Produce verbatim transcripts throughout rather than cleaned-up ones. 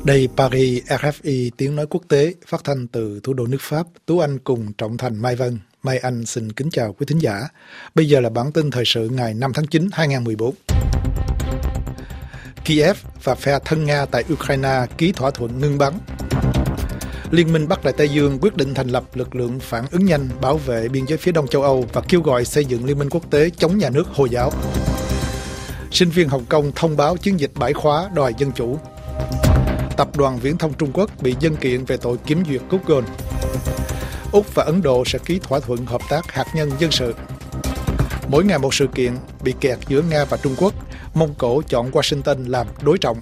Đây Paris, rờ ép i tiếng nói quốc tế, phát thanh từ thủ đô nước Pháp. Tú Anh cùng Trọng Thành, Mai Vân. Mai Anh xin kính chào quý thính giả. Bây giờ là bản tin thời sự ngày năm tháng chín năm hai nghìn không trăm mười bốn. Kiev và phe thân Nga tại Ukraine ký thỏa thuận ngưng bắn. Liên minh Bắc Đại Tây Dương quyết định thành lập lực lượng phản ứng nhanh bảo vệ biên giới phía đông châu Âu và kêu gọi xây dựng liên minh quốc tế chống nhà nước Hồi giáo. Sinh viên Hồng Kông thông báo chiến dịch bãi khóa đòi dân chủ. Tập đoàn Viễn thông Trung Quốc bị dân kiện về tội kiểm duyệt Google. Úc và Ấn Độ sẽ ký thỏa thuận hợp tác hạt nhân dân sự. Mỗi ngày một sự kiện bị kẹt giữa Nga và Trung Quốc. Mông Cổ chọn Washington làm đối trọng.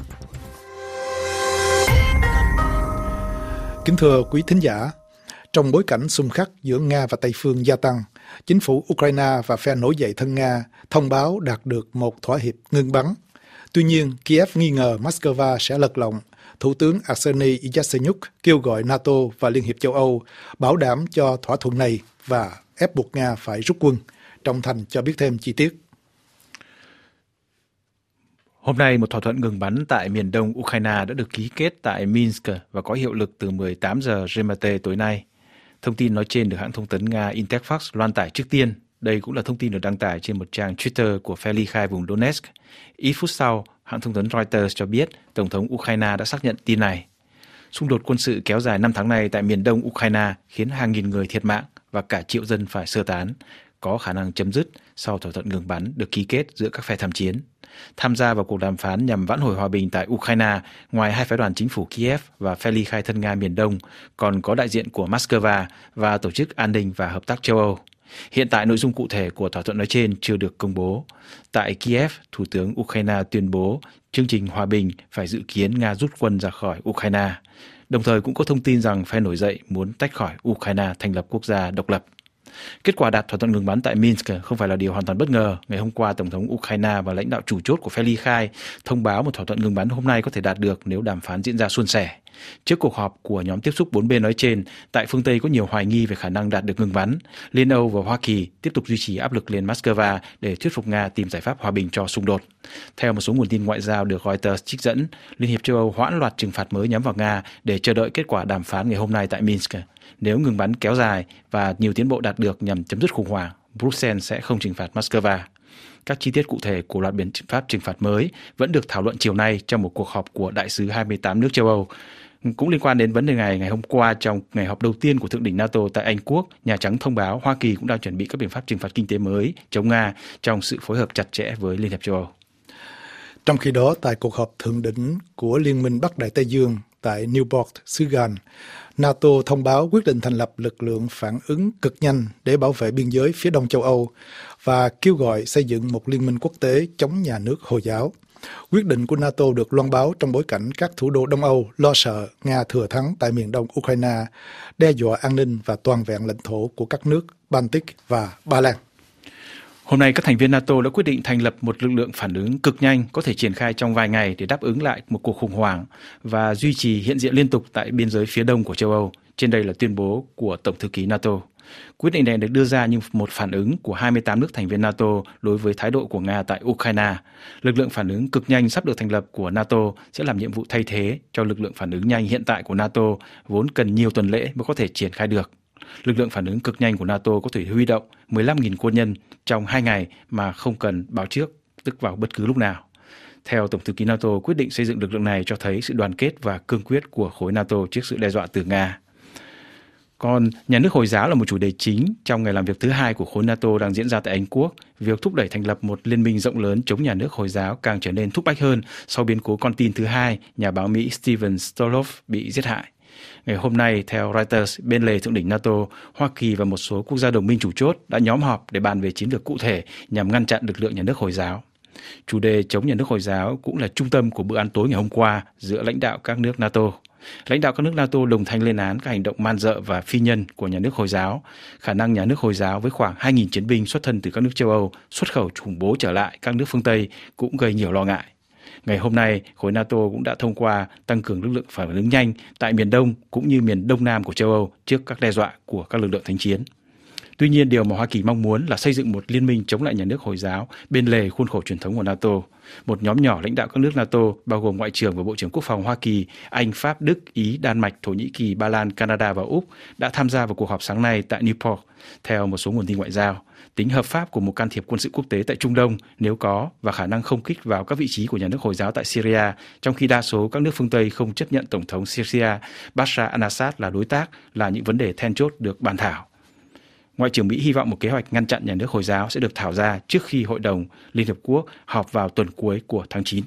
Kính thưa quý thính giả, trong bối cảnh xung khắc giữa Nga và Tây phương gia tăng, chính phủ Ukraine và phe nổi dậy thân Nga thông báo đạt được một thỏa hiệp ngưng bắn. Tuy nhiên, Kiev nghi ngờ Moscow sẽ lật lọng. Thủ tướng Arseniy Yatsenyuk kêu gọi NATO và Liên hiệp châu Âu bảo đảm cho thỏa thuận này và ép buộc Nga phải rút quân. Trọng Thành cho biết thêm chi tiết. Hôm nay, một thỏa thuận ngừng bắn tại miền đông Ukraine đã được ký kết tại Minsk và có hiệu lực từ mười tám giờ giê em tê tối nay. Thông tin nói trên được hãng thông tấn Nga Interfax loan tải trước tiên. Đây cũng là thông tin được đăng tải trên một trang Twitter của phe ly khai vùng Donetsk. Ít phút sau, hãng thông tấn Reuters cho biết Tổng thống Ukraine đã xác nhận tin này. Xung đột quân sự kéo dài năm tháng nay tại miền đông Ukraine khiến hàng nghìn người thiệt mạng và cả triệu dân phải sơ tán, có khả năng chấm dứt sau thỏa thuận ngừng bắn được ký kết giữa các phe tham chiến. Tham gia vào cuộc đàm phán nhằm vãn hồi hòa bình tại Ukraine, ngoài hai phái đoàn chính phủ Kiev và phe ly khai thân Nga miền Đông, còn có đại diện của Moscow và Tổ chức An ninh và Hợp tác châu Âu. Hiện tại nội dung cụ thể của thỏa thuận nói trên chưa được công bố. Tại Kiev, Thủ tướng Ukraine tuyên bố chương trình hòa bình phải dự kiến Nga rút quân ra khỏi Ukraine. Đồng thời cũng có thông tin rằng phe nổi dậy muốn tách khỏi Ukraine thành lập quốc gia độc lập. Kết quả đạt thỏa thuận ngừng bắn tại Minsk không phải là điều hoàn toàn bất ngờ. Ngày hôm qua, Tổng thống Ukraine và lãnh đạo chủ chốt của phe ly khai thông báo một thỏa thuận ngừng bắn hôm nay có thể đạt được nếu đàm phán diễn ra suôn sẻ. Trước cuộc họp của nhóm tiếp xúc bốn bên nói trên, tại phương Tây có nhiều hoài nghi về khả năng đạt được ngừng bắn. Liên Âu và Hoa Kỳ tiếp tục duy trì áp lực lên Moscow để thuyết phục Nga tìm giải pháp hòa bình cho xung đột. Theo một số nguồn tin ngoại giao được Reuters trích dẫn, Liên hiệp châu Âu hoãn loạt trừng phạt mới nhắm vào Nga để chờ đợi kết quả đàm phán ngày hôm nay tại Minsk. Nếu ngừng bắn kéo dài và nhiều tiến bộ đạt được nhằm chấm dứt khủng hoảng, Bruxelles sẽ không trừng phạt Moscow. Các chi tiết cụ thể của loạt biện pháp trừng phạt mới vẫn được thảo luận chiều nay trong một cuộc họp của đại sứ hai mươi tám nước châu Âu. Cũng liên quan đến vấn đề này, ngày hôm qua trong ngày họp đầu tiên của Thượng đỉnh NATO tại Anh Quốc, Nhà Trắng thông báo Hoa Kỳ cũng đang chuẩn bị các biện pháp trừng phạt kinh tế mới chống Nga trong sự phối hợp chặt chẽ với Liên hiệp châu Âu. Trong khi đó, tại cuộc họp thượng đỉnh của Liên minh Bắc Đại Tây Dương tại Newport, xứ Galles, NATO thông báo quyết định thành lập lực lượng phản ứng cực nhanh để bảo vệ biên giới phía đông châu Âu và kêu gọi xây dựng một liên minh quốc tế chống nhà nước Hồi giáo. Quyết định của NATO được loan báo trong bối cảnh các thủ đô Đông Âu lo sợ Nga thừa thắng tại miền đông Ukraine, đe dọa an ninh và toàn vẹn lãnh thổ của các nước Baltic và Ba Lan. Hôm nay, các thành viên NATO đã quyết định thành lập một lực lượng phản ứng cực nhanh có thể triển khai trong vài ngày để đáp ứng lại một cuộc khủng hoảng và duy trì hiện diện liên tục tại biên giới phía đông của châu Âu. Trên đây là tuyên bố của Tổng thư ký NATO. Quyết định này được đưa ra như một phản ứng của hai mươi tám nước thành viên NATO đối với thái độ của Nga tại Ukraine. Lực lượng phản ứng cực nhanh sắp được thành lập của NATO sẽ làm nhiệm vụ thay thế cho lực lượng phản ứng nhanh hiện tại của NATO, vốn cần nhiều tuần lễ mới có thể triển khai được. Lực lượng phản ứng cực nhanh của NATO có thể huy động mười lăm nghìn quân nhân trong hai ngày mà không cần báo trước, tức vào bất cứ lúc nào. Theo Tổng thư ký NATO, quyết định xây dựng lực lượng này cho thấy sự đoàn kết và cương quyết của khối NATO trước sự đe dọa từ Nga. Còn nhà nước Hồi giáo là một chủ đề chính trong ngày làm việc thứ hai của khối NATO đang diễn ra tại Anh Quốc. Việc thúc đẩy thành lập một liên minh rộng lớn chống nhà nước Hồi giáo càng trở nên thúc bách hơn sau biến cố con tin thứ hai, nhà báo Mỹ Steven Stolov bị giết hại. Ngày hôm nay, theo Reuters, bên lề thượng đỉnh NATO, Hoa Kỳ và một số quốc gia đồng minh chủ chốt đã nhóm họp để bàn về chiến lược cụ thể nhằm ngăn chặn lực lượng nhà nước Hồi giáo. Chủ đề chống nhà nước Hồi giáo cũng là trung tâm của bữa ăn tối ngày hôm qua giữa lãnh đạo các nước NATO. Lãnh đạo các nước NATO đồng thanh lên án các hành động man dợ và phi nhân của nhà nước Hồi giáo. Khả năng nhà nước Hồi giáo với khoảng hai nghìn chiến binh xuất thân từ các nước châu Âu xuất khẩu khủng bố trở lại các nước phương Tây cũng gây nhiều lo ngại. Ngày hôm nay, khối NATO cũng đã thông qua tăng cường lực lượng phản ứng nhanh tại miền Đông cũng như miền Đông Nam của châu Âu trước các đe dọa của các lực lượng thánh chiến. Tuy nhiên, điều mà Hoa Kỳ mong muốn là xây dựng một liên minh chống lại nhà nước Hồi giáo bên lề khuôn khổ truyền thống của NATO. Một nhóm nhỏ lãnh đạo các nước NATO, bao gồm Ngoại trưởng và Bộ trưởng Quốc phòng Hoa Kỳ, Anh, Pháp, Đức, Ý, Đan Mạch, Thổ Nhĩ Kỳ, Ba Lan, Canada và Úc đã tham gia vào cuộc họp sáng nay tại Newport. Theo một số nguồn tin ngoại giao, tính hợp pháp của một can thiệp quân sự quốc tế tại Trung Đông nếu có và khả năng không kích vào các vị trí của nhà nước Hồi giáo tại Syria, trong khi đa số các nước phương Tây không chấp nhận Tổng thống Syria Bashar al-Assad là đối tác, là những vấn đề then chốt được bàn thảo. Ngoại trưởng Mỹ hy vọng một kế hoạch ngăn chặn nhà nước Hồi giáo sẽ được thảo ra trước khi Hội đồng Liên Hợp Quốc họp vào tuần cuối của tháng chín.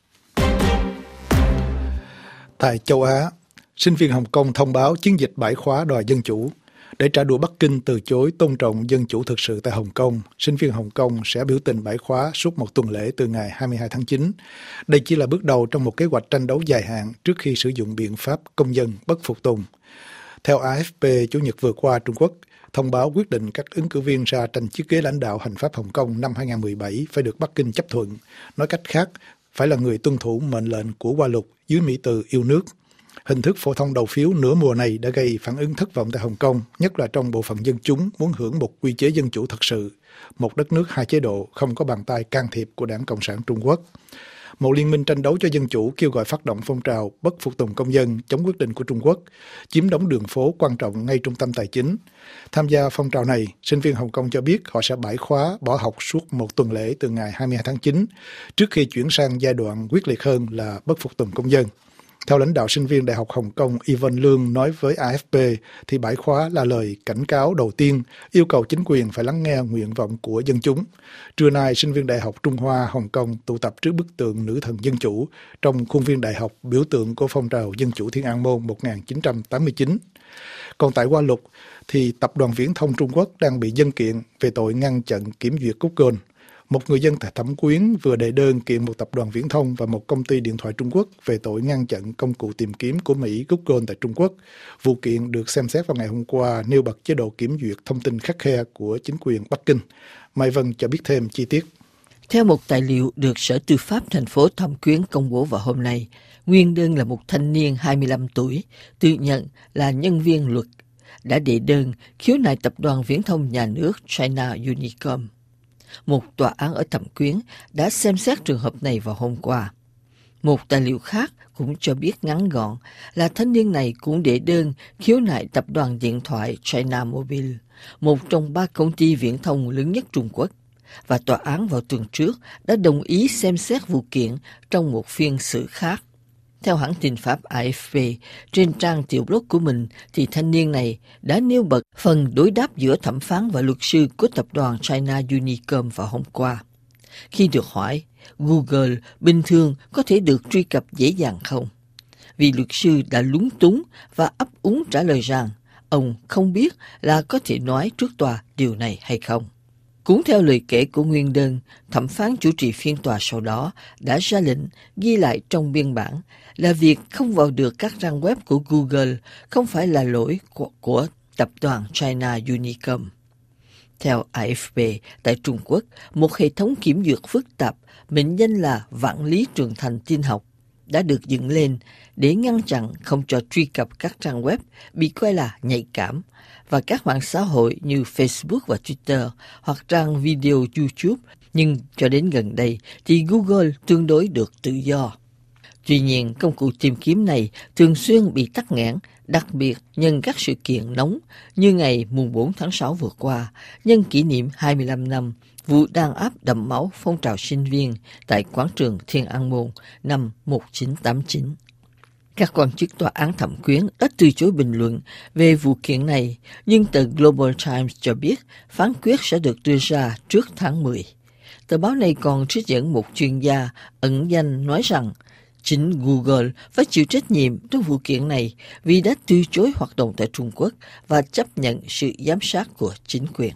Tại châu Á, sinh viên Hồng Kông thông báo chiến dịch bãi khóa đòi dân chủ. Để trả đũa Bắc Kinh từ chối tôn trọng dân chủ thực sự tại Hồng Kông, sinh viên Hồng Kông sẽ biểu tình bãi khóa suốt một tuần lễ từ ngày hai mươi hai tháng chín. Đây chỉ là bước đầu trong một kế hoạch tranh đấu dài hạn trước khi sử dụng biện pháp công dân bất phục tùng. Theo a ép pê, Chủ nhật vừa qua, Trung Quốc thông báo quyết định các ứng cử viên ra tranh chiếc ghế lãnh đạo hành pháp Hồng Kông năm hai không một bảy phải được Bắc Kinh chấp thuận. Nói cách khác, phải là người tuân thủ mệnh lệnh của Hoa Lục dưới mỹ từ yêu nước. Hình thức phổ thông đầu phiếu nửa mùa này đã gây phản ứng thất vọng tại Hồng Kông, nhất là trong bộ phận dân chúng muốn hưởng một quy chế dân chủ thật sự, một đất nước hai chế độ không có bàn tay can thiệp của Đảng Cộng sản Trung Quốc. Một liên minh tranh đấu cho dân chủ kêu gọi phát động phong trào bất phục tùng công dân chống quyết định của Trung Quốc, chiếm đóng đường phố quan trọng ngay trung tâm tài chính. Tham gia phong trào này, sinh viên Hồng Kông cho biết họ sẽ bãi khóa, bỏ học suốt một tuần lễ từ ngày hai mươi hai tháng chín, trước khi chuyển sang giai đoạn quyết liệt hơn là bất phục tùng công dân. Theo lãnh đạo sinh viên Đại học Hồng Kông Yvonne Lương nói với a ép pê, thì bãi khóa là lời cảnh cáo đầu tiên, yêu cầu chính quyền phải lắng nghe nguyện vọng của dân chúng. Trưa nay, sinh viên Đại học Trung Hoa Hồng Kông tụ tập trước bức tượng nữ thần dân chủ trong khuôn viên đại học, biểu tượng của phong trào dân chủ Thiên An Môn một nghìn chín trăm tám mươi chín. Còn tại Hoa Lục, thì Tập đoàn Viễn thông Trung Quốc đang bị dân kiện về tội ngăn chặn kiểm duyệt Google. Một người dân tại Thẩm Quyến vừa đệ đơn kiện một tập đoàn viễn thông và một công ty điện thoại Trung Quốc về tội ngăn chặn công cụ tìm kiếm của Mỹ Google tại Trung Quốc. Vụ kiện được xem xét vào ngày hôm qua, nêu bật chế độ kiểm duyệt thông tin khắt khe của chính quyền Bắc Kinh. Mai Vân cho biết thêm chi tiết. Theo một tài liệu được Sở Tư pháp thành phố Thẩm Quyến công bố vào hôm nay, nguyên đơn là một thanh niên hai mươi lăm tuổi, tự nhận là nhân viên luật, đã đệ đơn khiếu nại tập đoàn viễn thông nhà nước China Unicom. Một tòa án ở Thẩm Quyến đã xem xét trường hợp này vào hôm qua. Một tài liệu khác cũng cho biết ngắn gọn là thanh niên này cũng đệ đơn khiếu nại tập đoàn điện thoại China Mobile, một trong ba công ty viễn thông lớn nhất Trung Quốc, và tòa án vào tuần trước đã đồng ý xem xét vụ kiện trong một phiên xử khác. Theo hãng tin Pháp a ép pê, trên trang tiểu blog của mình thì thanh niên này đã nêu bật phần đối đáp giữa thẩm phán và luật sư của tập đoàn China Unicom vào hôm qua. Khi được hỏi, Google bình thường có thể được truy cập dễ dàng không? Vì luật sư đã lúng túng và ấp úng trả lời rằng ông không biết là có thể nói trước tòa điều này hay không. Cũng theo lời kể của nguyên đơn, thẩm phán chủ trì phiên tòa sau đó đã ra lệnh ghi lại trong biên bản là việc không vào được các trang web của Google không phải là lỗi của, của tập đoàn China Unicom. Theo a ép pê, tại Trung Quốc, một hệ thống kiểm duyệt phức tạp mệnh danh là Vạn lý Trường thành tin học đã được dựng lên để ngăn chặn không cho truy cập các trang web bị coi là nhạy cảm và các mạng xã hội như Facebook và Twitter hoặc trang video YouTube, nhưng cho đến gần đây thì Google tương đối được tự do. Tuy nhiên, công cụ tìm kiếm này thường xuyên bị tắc nghẽn, đặc biệt nhân các sự kiện nóng như ngày mùng bốn tháng sáu vừa qua, nhân kỷ niệm hai mươi lăm năm vụ đàn áp đẫm máu phong trào sinh viên tại quảng trường Thiên An Môn năm một nghìn chín trăm tám mươi chín. Các quan chức tòa án Thẩm Quyến đã từ chối bình luận về vụ kiện này, nhưng tờ Global Times cho biết phán quyết sẽ được đưa ra trước tháng mười. Tờ báo này còn trích dẫn một chuyên gia ẩn danh nói rằng chính Google phải chịu trách nhiệm trong vụ kiện này vì đã từ chối hoạt động tại Trung Quốc và chấp nhận sự giám sát của chính quyền.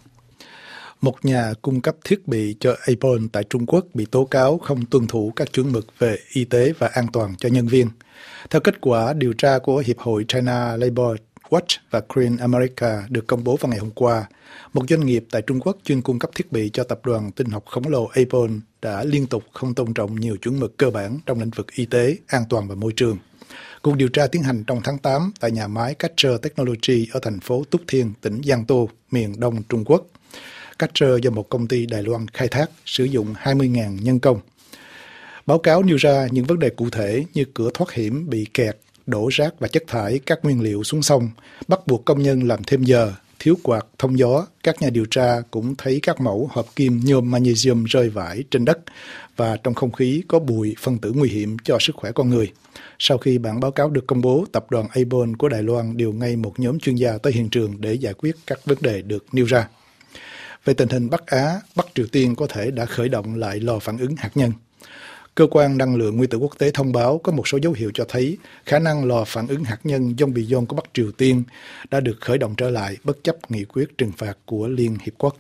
Một nhà cung cấp thiết bị cho Apple tại Trung Quốc bị tố cáo không tuân thủ các chuẩn mực về y tế và an toàn cho nhân viên. Theo kết quả điều tra của Hiệp hội China Labor Watch và Green America được công bố vào ngày hôm qua, một doanh nghiệp tại Trung Quốc chuyên cung cấp thiết bị cho tập đoàn tin học khổng lồ Apple đã liên tục không tôn trọng nhiều chuẩn mực cơ bản trong lĩnh vực y tế, an toàn và môi trường. Cuộc điều tra tiến hành trong tháng tám tại nhà máy Catcher Technology ở thành phố Túc Thiên, tỉnh Giang Tô, miền đông Trung Quốc. Catcher do một công ty Đài Loan khai thác, sử dụng hai mươi nghìn nhân công. Báo cáo nêu ra những vấn đề cụ thể như cửa thoát hiểm bị kẹt, đổ rác và chất thải các nguyên liệu xuống sông, bắt buộc công nhân làm thêm giờ, thiếu quạt thông gió. Các nhà điều tra cũng thấy các mẫu hợp kim nhôm magnesium rơi vãi trên đất và trong không khí có bụi phân tử nguy hiểm cho sức khỏe con người. Sau khi bản báo cáo được công bố, tập đoàn Aeon của Đài Loan điều ngay một nhóm chuyên gia tới hiện trường để giải quyết các vấn đề được nêu ra. Về tình hình Bắc Á, Bắc Triều Tiên có thể đã khởi động lại lò phản ứng hạt nhân. Cơ quan năng lượng nguyên tử quốc tế thông báo có một số dấu hiệu cho thấy khả năng lò phản ứng hạt nhân Yongbyon của Bắc Triều Tiên đã được khởi động trở lại bất chấp nghị quyết trừng phạt của Liên Hiệp Quốc.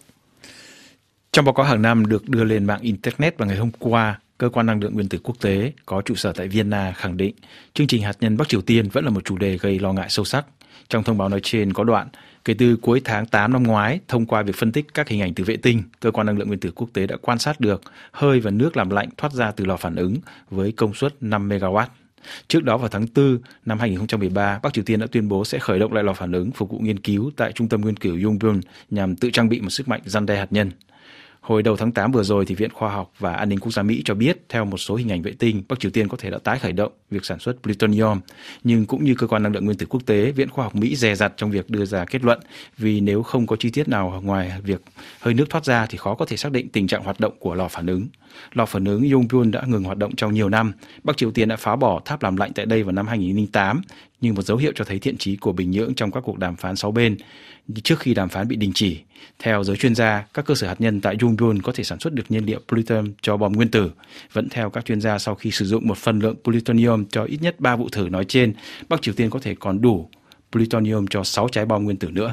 Trong báo cáo hàng năm được đưa lên mạng Internet vào ngày hôm qua, Cơ quan năng lượng nguyên tử quốc tế có trụ sở tại Vienna khẳng định chương trình hạt nhân Bắc Triều Tiên vẫn là một chủ đề gây lo ngại sâu sắc. Trong thông báo nói trên có đoạn, kể từ cuối tháng tám năm ngoái, thông qua việc phân tích các hình ảnh từ vệ tinh, Cơ quan năng lượng nguyên tử quốc tế đã quan sát được hơi và nước làm lạnh thoát ra từ lò phản ứng với công suất năm mê ga oát. Trước đó vào tháng tư năm hai nghìn không trăm mười ba, Bắc Triều Tiên đã tuyên bố sẽ khởi động lại lò phản ứng phục vụ nghiên cứu tại Trung tâm Nguyên tử Yongbyon nhằm tự trang bị một sức mạnh răn đe hạt nhân. Hồi đầu tháng tám vừa rồi, thì Viện Khoa học và An ninh Quốc gia Mỹ cho biết, theo một số hình ảnh vệ tinh, Bắc Triều Tiên có thể đã tái khởi động việc sản xuất plutonium. Nhưng cũng như Cơ quan năng lượng nguyên tử quốc tế, Viện Khoa học Mỹ dè dặt trong việc đưa ra kết luận, vì nếu không có chi tiết nào ngoài việc hơi nước thoát ra thì khó có thể xác định tình trạng hoạt động của lò phản ứng. Lò phản ứng Yongbyon đã ngừng hoạt động trong nhiều năm. Bắc Triều Tiên đã phá bỏ tháp làm lạnh tại đây vào năm hai nghìn không trăm lẻ tám, như một dấu hiệu cho thấy thiện chí của Bình Nhưỡng trong các cuộc đàm phán sáu bên trước khi đàm phán bị đình chỉ. Theo giới chuyên gia, các cơ sở hạt nhân tại Yongbyon có thể sản xuất được nhiên liệu plutonium cho bom nguyên tử. Vẫn theo các chuyên gia, sau khi sử dụng một phần lượng plutonium cho ít nhất ba vụ thử nói trên, Bắc Triều Tiên có thể còn đủ plutonium cho sáu trái bom nguyên tử nữa.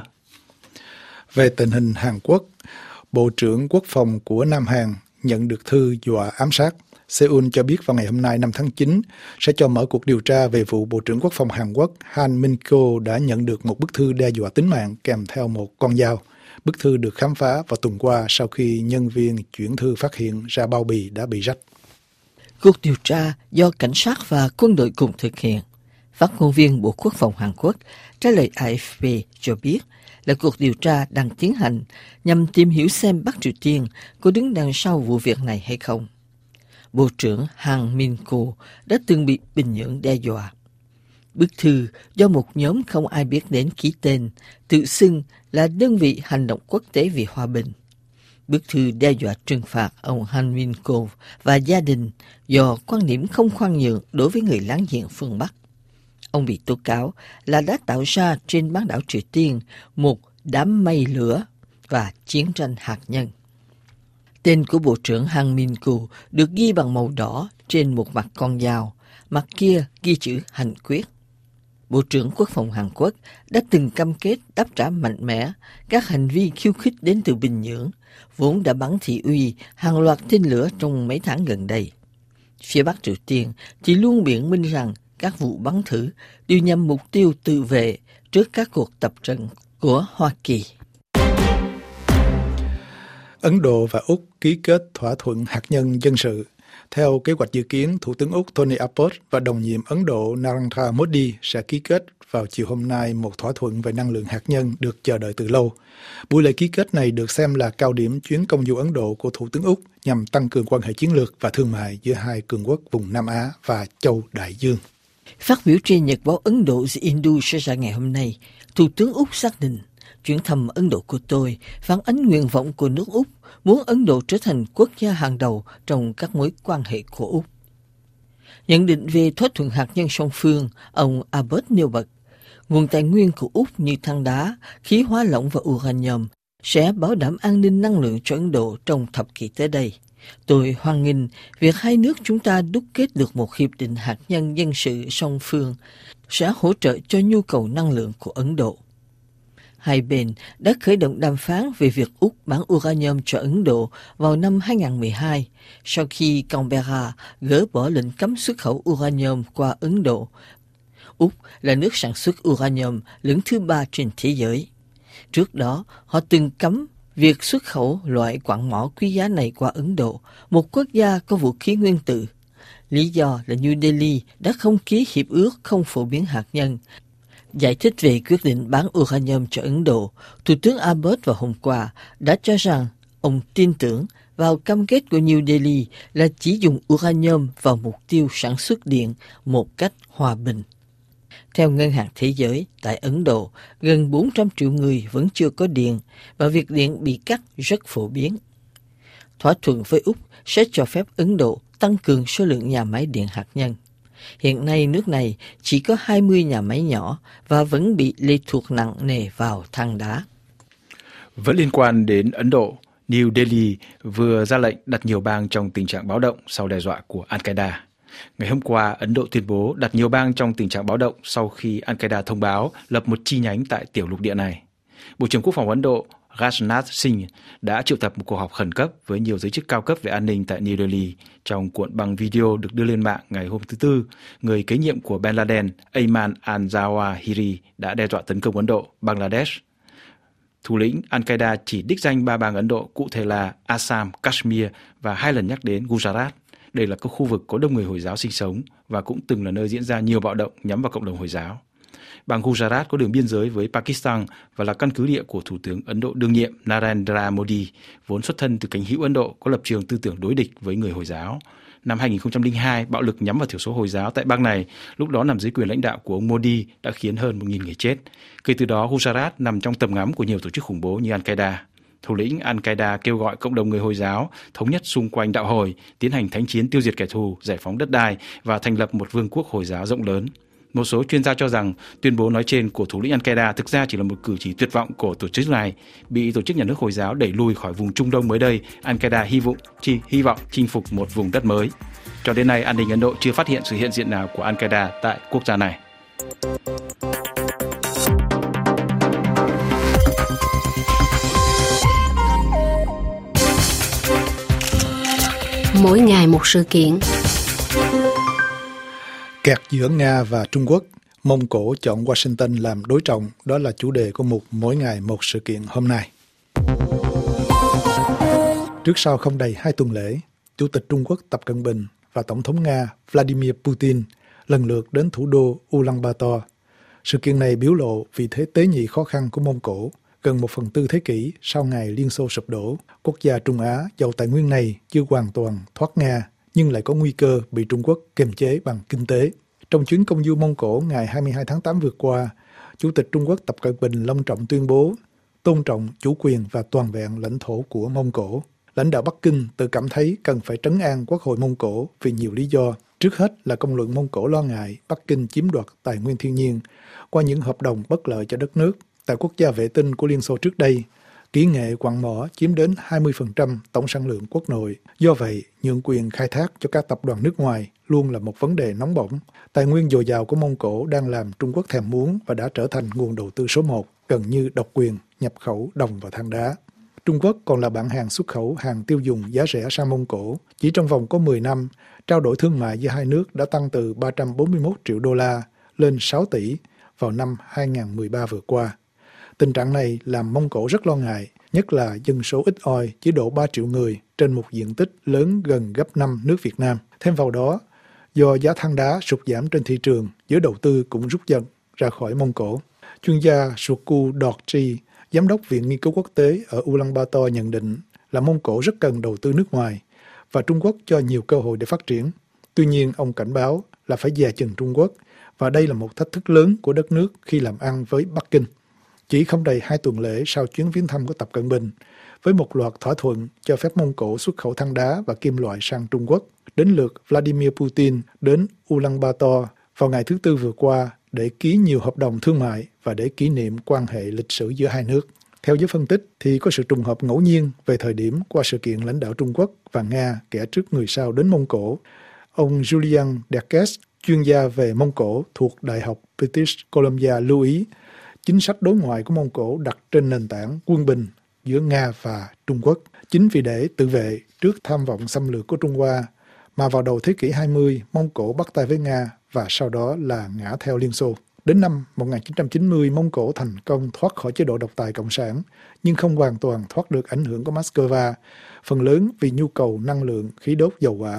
Về tình hình Hàn Quốc, Bộ trưởng Quốc phòng của Nam Hàn nhận được thư dọa ám sát. Seoul cho biết vào ngày hôm nay năm tháng chín sẽ cho mở cuộc điều tra về vụ Bộ trưởng Quốc phòng Hàn Quốc Han Min-kyo đã nhận được một bức thư đe dọa tính mạng kèm theo một con dao. Bức thư được khám phá vào tuần qua sau khi nhân viên chuyển thư phát hiện ra bao bì đã bị rách. Cuộc điều tra do cảnh sát và quân đội cùng thực hiện. Phát ngôn viên Bộ Quốc phòng Hàn Quốc trả lời a ép pê cho biết là cuộc điều tra đang tiến hành nhằm tìm hiểu xem Bắc Triều Tiên có đứng đằng sau vụ việc này hay không. Bộ trưởng Han Min-kyo đã từng bị Bình Nhưỡng đe dọa. Bức thư do một nhóm không ai biết đến ký tên, tự xưng là đơn vị hành động quốc tế vì hòa bình. Bức thư đe dọa trừng phạt ông Han Min-kyo và gia đình do quan điểm không khoan nhượng đối với người láng giềng phương Bắc. Ông bị tố cáo là đã tạo ra trên bán đảo Triều Tiên một đám mây lửa và chiến tranh hạt nhân. Tên của Bộ trưởng Han Min-kyo được ghi bằng màu đỏ trên một mặt con dao, mặt kia ghi chữ hành quyết. Bộ trưởng Quốc phòng Hàn Quốc đã từng cam kết đáp trả mạnh mẽ các hành vi khiêu khích đến từ Bình Nhưỡng, vốn đã bắn thị uy hàng loạt tên lửa trong mấy tháng gần đây. Phía Bắc Triều Tiên chỉ luôn biện minh rằng các vụ bắn thử đều nhằm mục tiêu tự vệ trước các cuộc tập trận của Hoa Kỳ. Ấn Độ và Úc ký kết thỏa thuận hạt nhân dân sự. Theo kế hoạch dự kiến, Thủ tướng Úc Tony Abbott và đồng nhiệm Ấn Độ Narendra Modi sẽ ký kết vào chiều hôm nay một thỏa thuận về năng lượng hạt nhân được chờ đợi từ lâu. Buổi lễ ký kết này được xem là cao điểm chuyến công du Ấn Độ của Thủ tướng Úc nhằm tăng cường quan hệ chiến lược và thương mại giữa hai cường quốc vùng Nam Á và châu Đại Dương. Phát biểu trên nhật báo Ấn Độ The Hindu ra ngày hôm nay, Thủ tướng Úc xác định chuyến thăm Ấn Độ của tôi phản ánh nguyện vọng của nước Úc muốn Ấn Độ trở thành quốc gia hàng đầu trong các mối quan hệ của Úc. Nhận định về thỏa thuận hạt nhân song phương, ông Abbott nêu bật, nguồn tài nguyên của Úc như than đá, khí hóa lỏng và uranium sẽ bảo đảm an ninh năng lượng cho Ấn Độ trong thập kỷ tới đây. Tôi hoan nghênh việc hai nước chúng ta đúc kết được một hiệp định hạt nhân dân sự song phương sẽ hỗ trợ cho nhu cầu năng lượng của Ấn Độ. Hai bên đã khởi động đàm phán về việc Úc bán uranium cho Ấn Độ vào năm hai nghìn không trăm mười hai, sau khi Canberra gỡ bỏ lệnh cấm xuất khẩu uranium qua Ấn Độ. Úc là nước sản xuất uranium lớn thứ ba trên thế giới. Trước đó, họ từng cấm việc xuất khẩu loại quặng mỏ quý giá này qua Ấn Độ, một quốc gia có vũ khí nguyên tử. Lý do là New Delhi đã không ký hiệp ước không phổ biến hạt nhân. Giải thích về quyết định bán uranium cho Ấn Độ, Thủ tướng Abbott vào hôm qua đã cho rằng ông tin tưởng vào cam kết của New Delhi là chỉ dùng uranium vào mục tiêu sản xuất điện một cách hòa bình. Theo Ngân hàng Thế giới, tại Ấn Độ, gần bốn trăm triệu người vẫn chưa có điện và việc điện bị cắt rất phổ biến. Thỏa thuận với Úc sẽ cho phép Ấn Độ tăng cường số lượng nhà máy điện hạt nhân. Hiện nay nước này chỉ có hai mươi nhà máy nhỏ và vẫn bị lệ thuộc nặng nề vào than đá. Vẫn liên quan đến Ấn Độ, New Delhi vừa ra lệnh đặt nhiều bang trong tình trạng báo động sau đe dọa của Al-Qaeda. Ngày hôm qua, Ấn Độ tuyên bố đặt nhiều bang trong tình trạng báo động sau khi Al-Qaeda thông báo lập một chi nhánh tại tiểu lục địa này. Bộ trưởng Quốc phòng Ấn Độ Rajnath Singh đã triệu tập một cuộc họp khẩn cấp với nhiều giới chức cao cấp về an ninh tại New Delhi. Trong cuộn băng video được đưa lên mạng ngày hôm thứ Tư, người kế nhiệm của Bin Laden, Ayman al-Zawahiri, đã đe dọa tấn công Ấn Độ, Bangladesh. Thủ lĩnh Al-Qaeda chỉ đích danh ba bang Ấn Độ, cụ thể là Assam, Kashmir và hai lần nhắc đến Gujarat. Đây là các khu vực có đông người Hồi giáo sinh sống và cũng từng là nơi diễn ra nhiều bạo động nhắm vào cộng đồng Hồi giáo. Bang Gujarat có đường biên giới với Pakistan và là căn cứ địa của Thủ tướng Ấn Độ đương nhiệm Narendra Modi, vốn xuất thân từ cánh hữu Ấn Độ có lập trường tư tưởng đối địch với người Hồi giáo. Năm hai nghìn không trăm lẻ hai, bạo lực nhắm vào thiểu số Hồi giáo tại bang này, lúc đó nằm dưới quyền lãnh đạo của ông Modi, đã khiến hơn một nghìn người chết. Kể từ đó, Gujarat nằm trong tầm ngắm của nhiều tổ chức khủng bố như Al-Qaeda. Thủ lĩnh Al-Qaeda kêu gọi cộng đồng người Hồi giáo thống nhất xung quanh đạo Hồi, tiến hành thánh chiến tiêu diệt kẻ thù, giải phóng đất đai và thành lập một vương quốc Hồi giáo rộng lớn. Một số chuyên gia cho rằng tuyên bố nói trên của thủ lĩnh Al-Qaeda thực ra chỉ là một cử chỉ tuyệt vọng của tổ chức này. Bị tổ chức nhà nước Hồi giáo đẩy lùi khỏi vùng Trung Đông mới đây, Al-Qaeda hy vọng, chi, hy vọng chinh phục một vùng đất mới. Cho đến nay, an ninh Ấn Độ chưa phát hiện sự hiện diện nào của Al-Qaeda tại quốc gia này. Mỗi ngày một sự kiện. Kẹt giữa Nga và Trung Quốc, Mông Cổ chọn Washington làm đối trọng, đó là chủ đề của mục Mỗi ngày một sự kiện hôm nay. Trước sau không đầy hai tuần lễ, Chủ tịch Trung Quốc Tập Cận Bình và Tổng thống Nga Vladimir Putin lần lượt đến thủ đô Ulaanbaatar. Sự kiện này biểu lộ vị thế tế nhị khó khăn của Mông Cổ. Gần một phần tư thế kỷ sau ngày Liên Xô sụp đổ, quốc gia Trung Á giàu tài nguyên này chưa hoàn toàn thoát Nga, nhưng lại có nguy cơ bị Trung Quốc kiềm chế bằng kinh tế. Trong chuyến công du Mông Cổ ngày hai mươi hai tháng tám vừa qua, Chủ tịch Trung Quốc Tập Cận Bình long trọng tuyên bố tôn trọng chủ quyền và toàn vẹn lãnh thổ của Mông Cổ. Lãnh đạo Bắc Kinh tự cảm thấy cần phải trấn an Quốc hội Mông Cổ vì nhiều lý do. Trước hết là công luận Mông Cổ lo ngại Bắc Kinh chiếm đoạt tài nguyên thiên nhiên qua những hợp đồng bất lợi cho đất nước. Tại quốc gia vệ tinh của Liên Xô trước đây, kỹ nghệ quặng mỏ chiếm đến hai mươi phần trăm tổng sản lượng quốc nội. Do vậy, nhượng quyền khai thác cho các tập đoàn nước ngoài luôn là một vấn đề nóng bỏng. Tài nguyên dồi dào của Mông Cổ đang làm Trung Quốc thèm muốn và đã trở thành nguồn đầu tư số một, gần như độc quyền nhập khẩu đồng và than đá. Trung Quốc còn là bạn hàng xuất khẩu hàng tiêu dùng giá rẻ sang Mông Cổ. Chỉ trong vòng có mười năm, trao đổi thương mại giữa hai nước đã tăng từ ba trăm bốn mươi mốt triệu đô la lên sáu tỷ vào năm hai nghìn không trăm mười ba vừa qua. Tình trạng này làm Mông Cổ rất lo ngại, nhất là dân số ít ỏi chỉ độ ba triệu người trên một diện tích lớn gần gấp năm nước Việt Nam. Thêm vào đó, do giá than đá sụt giảm trên thị trường, giới đầu tư cũng rút dần ra khỏi Mông Cổ. Chuyên gia Suku Dorji, Giám đốc Viện Nghiên cứu Quốc tế ở Ulaanbaatar nhận định là Mông Cổ rất cần đầu tư nước ngoài và Trung Quốc cho nhiều cơ hội để phát triển. Tuy nhiên, ông cảnh báo là phải dè chừng Trung Quốc và đây là một thách thức lớn của đất nước khi làm ăn với Bắc Kinh. Chỉ không đầy hai tuần lễ sau chuyến viếng thăm của Tập Cận Bình, với một loạt thỏa thuận cho phép Mông Cổ xuất khẩu than đá và kim loại sang Trung Quốc, đến lượt Vladimir Putin đến Ulaanbaatar vào ngày thứ Tư vừa qua để ký nhiều hợp đồng thương mại và để kỷ niệm quan hệ lịch sử giữa hai nước. Theo giới phân tích thì có sự trùng hợp ngẫu nhiên về thời điểm qua sự kiện lãnh đạo Trung Quốc và Nga kẻ trước người sau đến Mông Cổ. Ông Julian Derkes, chuyên gia về Mông Cổ thuộc Đại học British Columbia lưu ý, chính sách đối ngoại của Mông Cổ đặt trên nền tảng quân bình giữa Nga và Trung Quốc. Chính vì để tự vệ trước tham vọng xâm lược của Trung Hoa, mà vào đầu thế kỷ hai mươi, Mông Cổ bắt tay với Nga và sau đó là ngã theo Liên Xô. Đến năm một nghìn chín trăm chín mươi, Mông Cổ thành công thoát khỏi chế độ độc tài cộng sản, nhưng không hoàn toàn thoát được ảnh hưởng của Moscow, phần lớn vì nhu cầu năng lượng khí đốt dầu hỏa.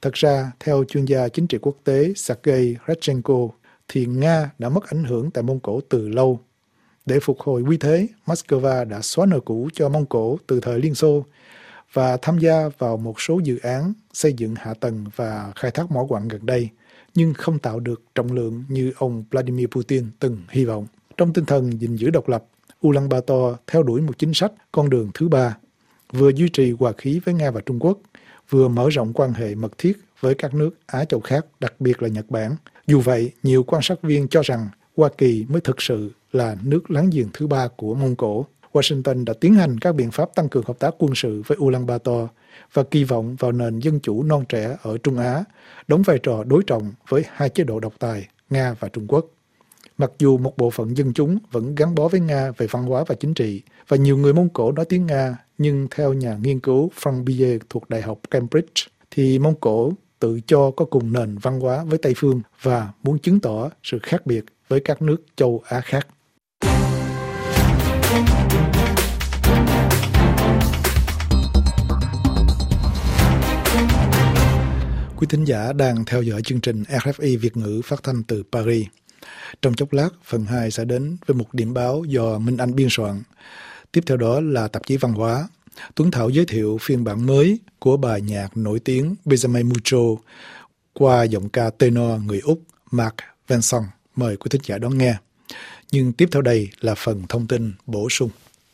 Thật ra, theo chuyên gia chính trị quốc tế Sergei Radchenko, thì Nga đã mất ảnh hưởng tại Mông Cổ từ lâu. Để phục hồi uy thế, Moscow đã xóa nợ cũ cho Mông Cổ từ thời Liên Xô và tham gia vào một số dự án xây dựng hạ tầng và khai thác mỏ quặng gần đây, nhưng không tạo được trọng lượng như ông Vladimir Putin từng hy vọng. Trong tinh thần gìn giữ độc lập, Ulaanbaatar theo đuổi một chính sách con đường thứ ba, vừa duy trì hòa khí với Nga và Trung Quốc, vừa mở rộng quan hệ mật thiết với các nước Á Châu khác, đặc biệt là Nhật Bản. Dù vậy, nhiều quan sát viên cho rằng Hoa Kỳ mới thực sự là nước láng giềng thứ ba của Mông Cổ. Washington đã tiến hành các biện pháp tăng cường hợp tác quân sự với Ulaanbaatar và kỳ vọng vào nền dân chủ non trẻ ở Trung Á, đóng vai trò đối trọng với hai chế độ độc tài, Nga và Trung Quốc. Mặc dù một bộ phận dân chúng vẫn gắn bó với Nga về văn hóa và chính trị, và nhiều người Mông Cổ nói tiếng Nga, nhưng theo nhà nghiên cứu Frank Billet thuộc Đại học Cambridge, thì Mông Cổ tự cho có cùng nền văn hóa với Tây Phương và muốn chứng tỏ sự khác biệt với các nước châu Á khác. Quý thính giả đang theo dõi chương trình rờ ép i Việt ngữ phát thanh từ Paris. Trong chốc lát, phần hai sẽ đến với một điểm báo do Minh Anh biên soạn. Tiếp theo đó là tạp chí văn hóa. Tuấn Thảo giới thiệu phiên bản mới của bài nhạc nổi tiếng Besame Mucho qua giọng ca tenor người Úc Mark Venson. Mời quý thính giả đón nghe. Nhưng tiếp theo đây là phần thông tin bổ sung.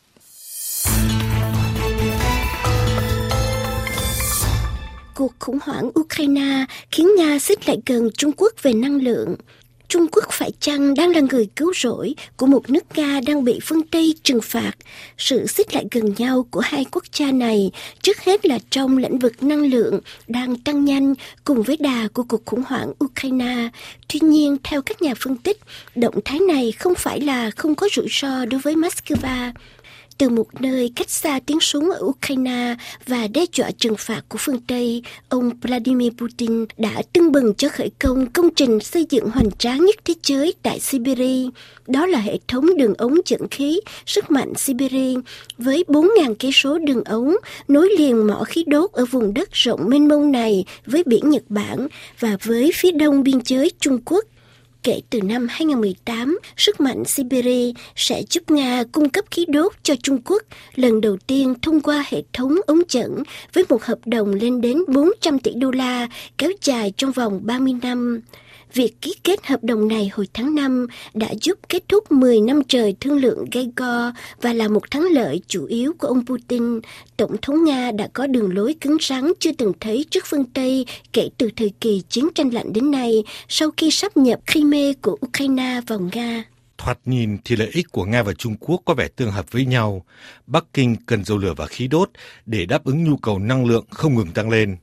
Cuộc khủng hoảng Ukraine khiến Nga xích lại gần Trung Quốc về năng lượng. Trung Quốc phải chăng đang là người cứu rỗi của một nước Nga đang bị phương Tây trừng phạt? Sự xích lại gần nhau của hai quốc gia này, trước hết là trong lĩnh vực năng lượng, đang tăng nhanh cùng với đà của cuộc khủng hoảng Ukraine. Tuy nhiên, theo các nhà phân tích, động thái này không phải là không có rủi ro đối với Moscow. Từ một nơi cách xa tiếng súng ở Ukraine và đe dọa trừng phạt của phương Tây, ông Vladimir Putin đã tưng bừng cho khởi công công trình xây dựng hoành tráng nhất thế giới tại Siberia. Đó là hệ thống đường ống dẫn khí sức mạnh Siberia với bốn nghìn cây số đường ống nối liền mỏ khí đốt ở vùng đất rộng mênh mông này với biển Nhật Bản và với phía đông biên giới Trung Quốc. Kể từ năm hai không một tám, sức mạnh Siberia sẽ giúp Nga cung cấp khí đốt cho Trung Quốc lần đầu tiên thông qua hệ thống ống dẫn với một hợp đồng lên đến bốn trăm tỷ đô la kéo dài trong vòng ba mươi năm. Việc ký kết hợp đồng này hồi tháng năm đã giúp kết thúc mười năm trời thương lượng gay go và là một thắng lợi chủ yếu của ông Putin. Tổng thống Nga đã có đường lối cứng rắn chưa từng thấy trước phương Tây kể từ thời kỳ chiến tranh lạnh đến nay sau khi sáp nhập Crimea của Ukraine vào Nga. Thoạt nhìn thì lợi ích của Nga và Trung Quốc có vẻ tương hợp với nhau. Bắc Kinh cần dầu lửa và khí đốt để đáp ứng nhu cầu năng lượng không ngừng tăng lên.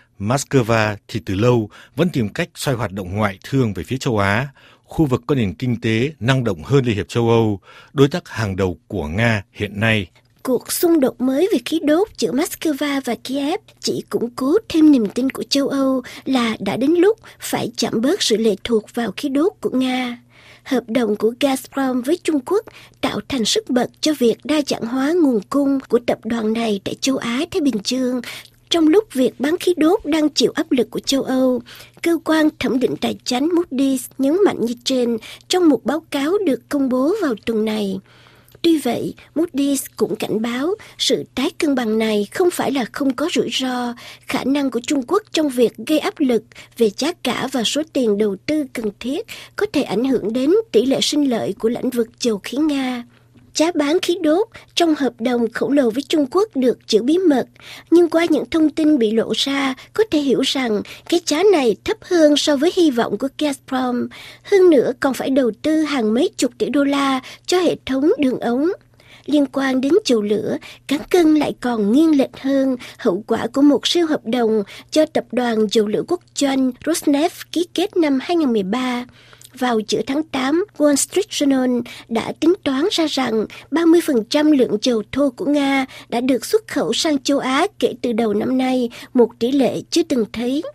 Moscow thì từ lâu vẫn tìm cách xoay hoạt động ngoại thương về phía châu Á, khu vực có nền kinh tế năng động hơn Liên hiệp châu Âu, đối tác hàng đầu của Nga hiện nay. Cuộc xung đột mới về khí đốt giữa Moscow và Kiev chỉ củng cố thêm niềm tin của châu Âu là đã đến lúc phải giảm bớt sự lệ thuộc vào khí đốt của Nga. Hợp đồng của Gazprom với Trung Quốc tạo thành sức bật cho việc đa dạng hóa nguồn cung của tập đoàn này tại châu Á-Thái Bình Dương, trong lúc việc bán khí đốt đang chịu áp lực của châu Âu. Cơ quan thẩm định tài chính Moody's nhấn mạnh như trên trong một báo cáo được công bố vào tuần này. Tuy vậy, Moody's cũng cảnh báo sự tái cân bằng này không phải là không có rủi ro, khả năng của Trung Quốc trong việc gây áp lực về giá cả và số tiền đầu tư cần thiết có thể ảnh hưởng đến tỷ lệ sinh lợi của lĩnh vực dầu khí Nga. Giá bán khí đốt trong hợp đồng khổng lồ với Trung Quốc được giữ bí mật, nhưng qua những thông tin bị lộ ra, có thể hiểu rằng cái giá này thấp hơn so với hy vọng của Gazprom. Hơn nữa còn phải đầu tư hàng mấy chục tỷ đô la cho hệ thống đường ống. Liên quan đến dầu lửa, cán cân lại còn nghiêng lệch hơn, hậu quả của một siêu hợp đồng do tập đoàn dầu lửa quốc doanh Rosneft ký kết năm hai không một ba. Vào giữa tháng tám, Wall Street Journal đã tính toán ra rằng ba mươi phần trăm lượng dầu thô của Nga đã được xuất khẩu sang châu Á kể từ đầu năm nay, một tỷ lệ chưa từng thấy.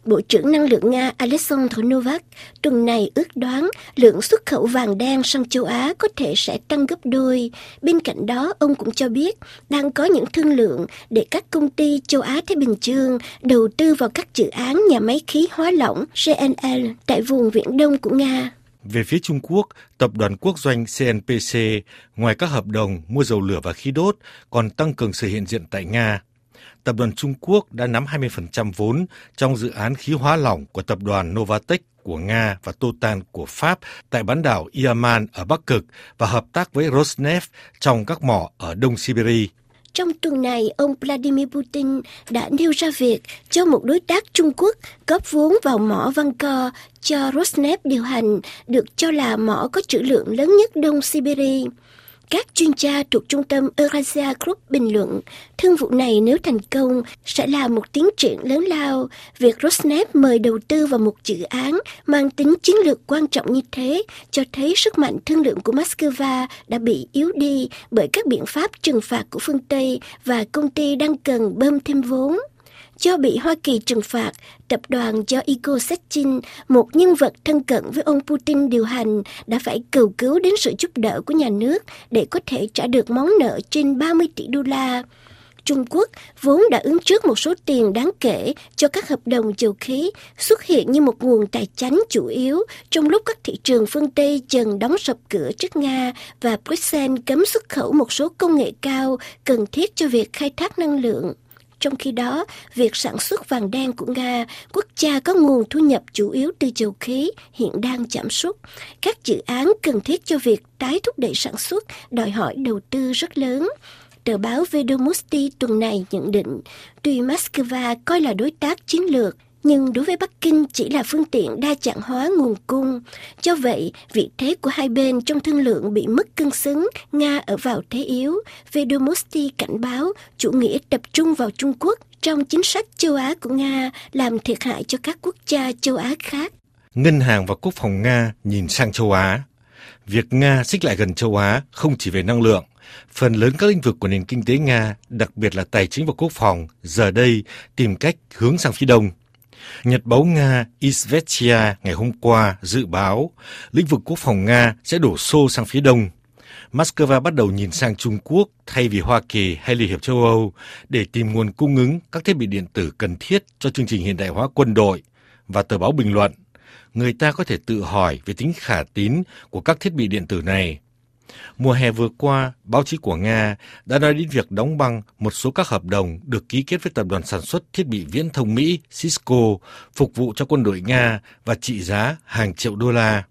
Bộ trưởng Năng lượng Nga Alexander Novak tuần này ước đoán lượng xuất khẩu vàng đen sang châu Á có thể sẽ tăng gấp đôi. Bên cạnh đó, ông cũng cho biết đang có những thương lượng để các công ty châu Á-Thái Bình Dương đầu tư vào các dự án nhà máy khí hóa lỏng G N L tại vùng Viễn Đông của Nga. Về phía Trung Quốc, tập đoàn quốc doanh C N P C, ngoài các hợp đồng mua dầu lửa và khí đốt, còn tăng cường sự hiện diện tại Nga. Tập đoàn Trung Quốc đã nắm hai mươi phần trăm vốn trong dự án khí hóa lỏng của tập đoàn Novatek của Nga và Total của Pháp tại bán đảo Yaman ở Bắc Cực và hợp tác với Rosneft trong các mỏ ở Đông Siberia. Trong tuần này, ông Vladimir Putin đã nêu ra việc cho một đối tác Trung Quốc góp vốn vào mỏ Vankor cho Rosneft điều hành, được cho là mỏ có trữ lượng lớn nhất Đông Siberia. Các chuyên gia thuộc trung tâm Eurasia Group bình luận, thương vụ này nếu thành công sẽ là một tiến triển lớn lao. Việc Rosneft mời đầu tư vào một dự án mang tính chiến lược quan trọng như thế cho thấy sức mạnh thương lượng của Moscow đã bị yếu đi bởi các biện pháp trừng phạt của phương Tây và công ty đang cần bơm thêm vốn. Do bị Hoa Kỳ trừng phạt, tập đoàn do Igor Sechin, một nhân vật thân cận với ông Putin điều hành, đã phải cầu cứu đến sự giúp đỡ của nhà nước để có thể trả được món nợ trên ba mươi tỷ đô la. Trung Quốc vốn đã ứng trước một số tiền đáng kể cho các hợp đồng dầu khí, xuất hiện như một nguồn tài chánh chủ yếu trong lúc các thị trường phương Tây dần đóng sập cửa trước Nga và Bruxelles cấm xuất khẩu một số công nghệ cao cần thiết cho việc khai thác năng lượng. Trong khi đó, việc sản xuất vàng đen của Nga, quốc gia có nguồn thu nhập chủ yếu từ dầu khí, hiện đang giảm sút. Các dự án cần thiết cho việc tái thúc đẩy sản xuất đòi hỏi đầu tư rất lớn. Tờ báo Vedomosti tuần này nhận định, tuy Moscow coi là đối tác chiến lược, nhưng đối với Bắc Kinh chỉ là phương tiện đa dạng hóa nguồn cung. Do vậy, vị thế của hai bên trong thương lượng bị mất cân xứng, Nga ở vào thế yếu. Vedomosti cảnh báo chủ nghĩa tập trung vào Trung Quốc trong chính sách châu Á của Nga làm thiệt hại cho các quốc gia châu Á khác. Ngân hàng và quốc phòng Nga nhìn sang châu Á. Việc Nga xích lại gần châu Á không chỉ về năng lượng. Phần lớn các lĩnh vực của nền kinh tế Nga, đặc biệt là tài chính và quốc phòng, giờ đây tìm cách hướng sang phía đông. Nhật báo Nga Izvestia ngày hôm qua dự báo lĩnh vực quốc phòng Nga sẽ đổ xô sang phía đông. Moscow bắt đầu nhìn sang Trung Quốc thay vì Hoa Kỳ hay Liên hiệp châu Âu để tìm nguồn cung ứng các thiết bị điện tử cần thiết cho chương trình hiện đại hóa quân đội. Và tờ báo bình luận, người ta có thể tự hỏi về tính khả tín của các thiết bị điện tử này. Mùa hè vừa qua, báo chí của Nga đã nói đến việc đóng băng một số các hợp đồng được ký kết với tập đoàn sản xuất thiết bị viễn thông Mỹ Cisco phục vụ cho quân đội Nga và trị giá hàng triệu đô la.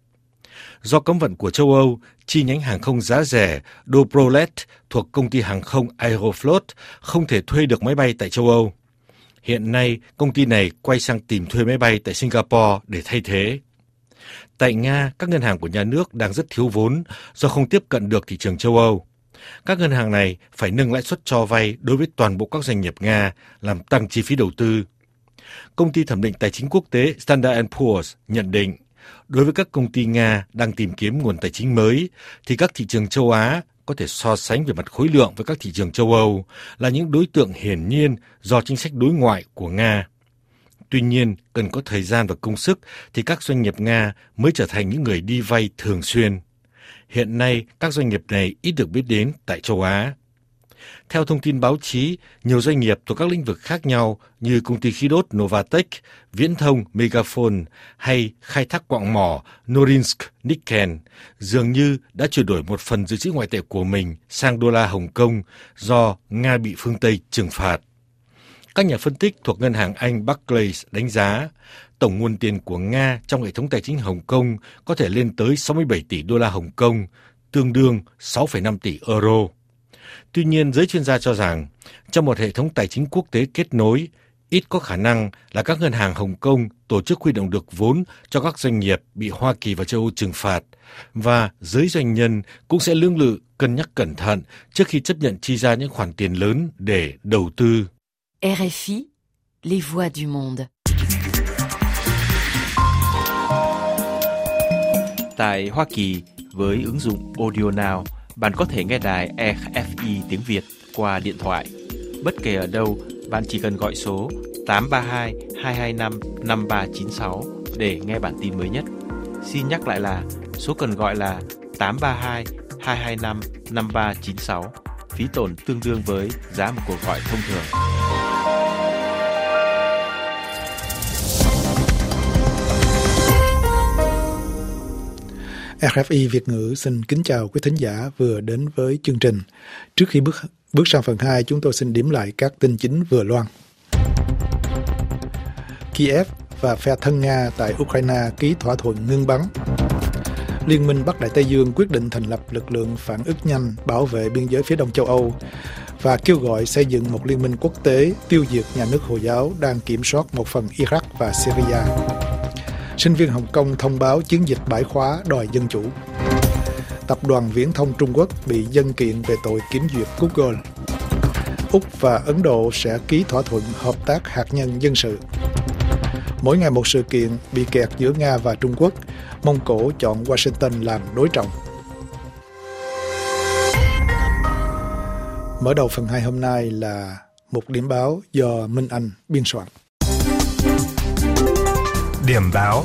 Do cấm vận của châu Âu, chi nhánh hàng không giá rẻ Dobrolet thuộc công ty hàng không Aeroflot không thể thuê được máy bay tại châu Âu. Hiện nay, công ty này quay sang tìm thuê máy bay tại Singapore để thay thế. Tại Nga, các ngân hàng của nhà nước đang rất thiếu vốn do không tiếp cận được thị trường châu Âu. Các ngân hàng này phải nâng lãi suất cho vay đối với toàn bộ các doanh nghiệp Nga, làm tăng chi phí đầu tư. Công ty thẩm định tài chính quốc tế Standard and Poor's nhận định, đối với các công ty Nga đang tìm kiếm nguồn tài chính mới, thì các thị trường châu Á có thể so sánh về mặt khối lượng với các thị trường châu Âu là những đối tượng hiển nhiên do chính sách đối ngoại của Nga. Tuy nhiên, cần có thời gian và công sức thì các doanh nghiệp Nga mới trở thành những người đi vay thường xuyên. Hiện nay, các doanh nghiệp này ít được biết đến tại châu Á. Theo thông tin báo chí, nhiều doanh nghiệp thuộc các lĩnh vực khác nhau như công ty khí đốt Novatek, viễn thông Megaphone hay khai thác quặng mỏ Norilsk Nickel dường như đã chuyển đổi một phần dự trữ ngoại tệ của mình sang đô la Hồng Kông do Nga bị phương Tây trừng phạt. Các nhà phân tích thuộc ngân hàng Anh Barclays đánh giá tổng nguồn tiền của Nga trong hệ thống tài chính Hồng Kông có thể lên tới sáu mươi bảy tỷ đô la Hồng Kông, tương đương sáu phẩy năm tỷ euro. Tuy nhiên, giới chuyên gia cho rằng trong một hệ thống tài chính quốc tế kết nối, ít có khả năng là các ngân hàng Hồng Kông tổ chức huy động được vốn cho các doanh nghiệp bị Hoa Kỳ và châu Âu trừng phạt, và giới doanh nhân cũng sẽ lưỡng lự cân nhắc cẩn thận trước khi chấp nhận chi ra những khoản tiền lớn để đầu tư. R F I, les voix du monde. Tại Hoa Kỳ, với ứng dụng Audio Now, bạn có thể nghe đài R F I tiếng Việt qua điện thoại. Bất kể ở đâu, bạn chỉ cần gọi số tám ba hai hai hai năm năm ba chín sáu để nghe bản tin mới nhất. Xin nhắc lại là số cần gọi là tám ba hai hai hai năm năm ba chín sáu, phí tổn tương đương với giá một cuộc gọi thông thường. rờ ép i Việt ngữ xin kính chào quý thính giả vừa đến với chương trình. Trước khi bước bước sang phần hai, chúng tôi xin điểm lại các tin chính vừa loan. Kiev và phe thân Nga tại Ukraine ký thỏa thuận ngưng bắn. Liên minh Bắc Đại Tây Dương quyết định thành lập lực lượng phản ứng nhanh bảo vệ biên giới phía đông châu Âu và kêu gọi xây dựng một liên minh quốc tế tiêu diệt nhà nước Hồi giáo đang kiểm soát một phần Iraq và Syria. Sinh viên Hồng Kông thông báo chiến dịch bãi khóa đòi dân chủ. Tập đoàn Viễn thông Trung Quốc bị dân kiện về tội kiểm duyệt Google. Úc và Ấn Độ sẽ ký thỏa thuận hợp tác hạt nhân dân sự. Mỗi ngày một sự kiện bị kẹt giữa Nga và Trung Quốc, Mông Cổ chọn Washington làm đối trọng. Mở đầu phần hai hôm nay là một điểm báo do Minh Anh biên soạn. Điểm báo.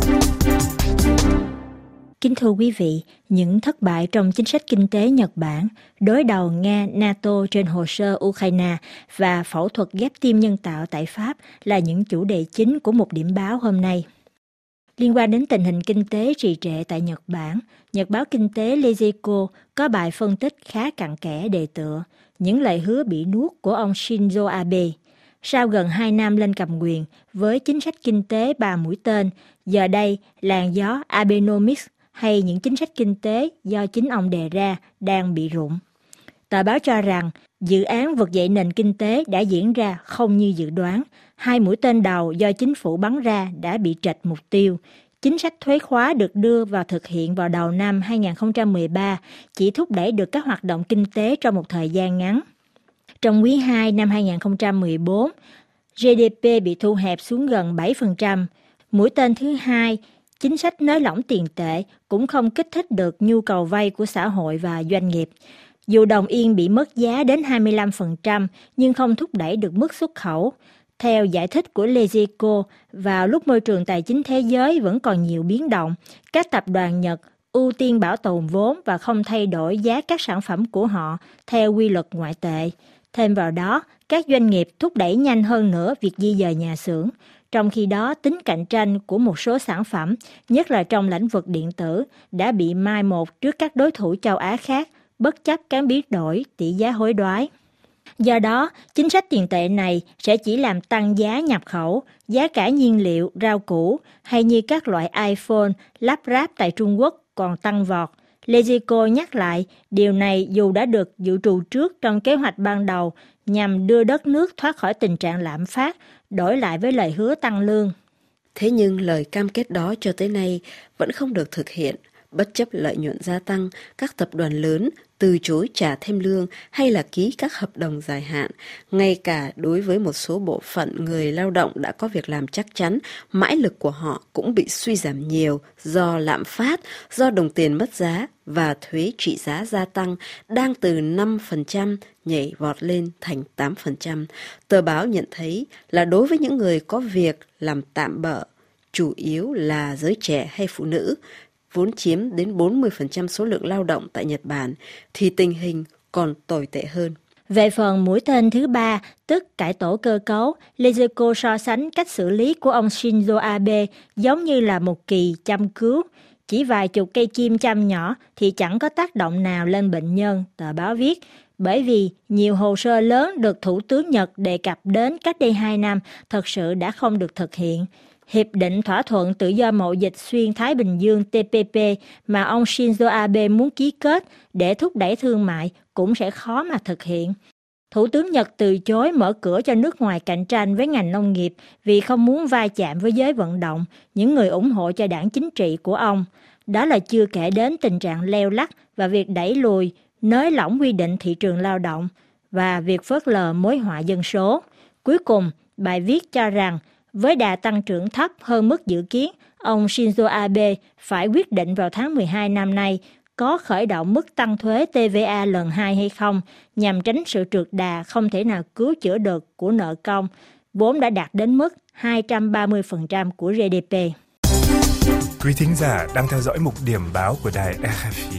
Kính thưa quý vị, những thất bại trong chính sách kinh tế Nhật Bản, đối đầu Nga, NATO trên hồ sơ Ukraine và phẫu thuật ghép tim nhân tạo tại Pháp là những chủ đề chính của một điểm báo hôm nay. Liên quan đến tình hình kinh tế trì trệ tại Nhật Bản, Nhật báo kinh tế Leizeko có bài phân tích khá cặn kẽ đề tựa những lời hứa bị nuốt của ông Shinzo Abe. Sau gần hai năm lên cầm quyền với chính sách kinh tế ba mũi tên, giờ đây làn gió Abenomics hay những chính sách kinh tế do chính ông đề ra đang bị rụng. Tờ báo cho rằng dự án vực dậy nền kinh tế đã diễn ra không như dự đoán. Hai mũi tên đầu do chính phủ bắn ra đã bị trệch mục tiêu. Chính sách thuế khóa được đưa vào thực hiện vào đầu năm hai không một ba chỉ thúc đẩy được các hoạt động kinh tế trong một thời gian ngắn. Trong quý hai năm hai không một bốn, giê đê pê bị thu hẹp xuống gần bảy phần trăm. Mũi tên thứ hai, chính sách nới lỏng tiền tệ cũng không kích thích được nhu cầu vay của xã hội và doanh nghiệp. Dù đồng yên bị mất giá đến hai mươi lăm phần trăm nhưng không thúc đẩy được mức xuất khẩu. Theo giải thích của Leizeko, vào lúc môi trường tài chính thế giới vẫn còn nhiều biến động, các tập đoàn Nhật ưu tiên bảo tồn vốn và không thay đổi giá các sản phẩm của họ theo quy luật ngoại tệ. Thêm vào đó, các doanh nghiệp thúc đẩy nhanh hơn nữa việc di dời nhà xưởng. Trong khi đó, tính cạnh tranh của một số sản phẩm, nhất là trong lĩnh vực điện tử, đã bị mai một trước các đối thủ châu Á khác, bất chấp các biến đổi tỷ giá hối đoái. Do đó, chính sách tiền tệ này sẽ chỉ làm tăng giá nhập khẩu, giá cả nhiên liệu, rau củ, hay như các loại iPhone lắp ráp tại Trung Quốc còn tăng vọt. Leizeko nhắc lại, điều này dù đã được dự trù trước trong kế hoạch ban đầu nhằm đưa đất nước thoát khỏi tình trạng lạm phát, đổi lại với lời hứa tăng lương. Thế nhưng lời cam kết đó cho tới nay vẫn không được thực hiện. Bất chấp lợi nhuận gia tăng, các tập đoàn lớn từ chối trả thêm lương hay là ký các hợp đồng dài hạn. Ngay cả đối với một số bộ phận người lao động đã có việc làm chắc chắn, mãi lực của họ cũng bị suy giảm nhiều do lạm phát, do đồng tiền mất giá và thuế trị giá gia tăng đang từ năm phần trăm nhảy vọt lên thành tám phần trăm. Tờ báo nhận thấy là đối với những người có việc làm tạm bợ, chủ yếu là giới trẻ hay phụ nữ, vốn chiếm đến bốn mươi phần trăm số lượng lao động tại Nhật Bản, thì tình hình còn tồi tệ hơn. Về phần mũi tên thứ ba, tức cải tổ cơ cấu, Leizeko so sánh cách xử lý của ông Shinzo Abe giống như là một kỳ châm cứu. Chỉ vài chục cây kim châm nhỏ thì chẳng có tác động nào lên bệnh nhân, tờ báo viết. Bởi vì nhiều hồ sơ lớn được Thủ tướng Nhật đề cập đến cách đây hai năm thật sự đã không được thực hiện. Hiệp định thỏa thuận tự do mậu dịch xuyên Thái Bình Dương T P P mà ông Shinzo Abe muốn ký kết để thúc đẩy thương mại cũng sẽ khó mà thực hiện. Thủ tướng Nhật từ chối mở cửa cho nước ngoài cạnh tranh với ngành nông nghiệp vì không muốn va chạm với giới vận động, những người ủng hộ cho đảng chính trị của ông. Đó là chưa kể đến tình trạng leo lắt và việc đẩy lùi, nới lỏng quy định thị trường lao động và việc phớt lờ mối họa dân số. Cuối cùng, bài viết cho rằng với đà tăng trưởng thấp hơn mức dự kiến, ông Shinzo Abe phải quyết định vào tháng mười hai năm nay có khởi động mức tăng thuế T V A lần hai hay không nhằm tránh sự trượt đà không thể nào cứu chữa được của nợ công, vốn đã đạt đến mức hai trăm ba mươi phần trăm của giê đê pê. Quý thính giả đang theo dõi mục điểm báo của đài rờ ép i.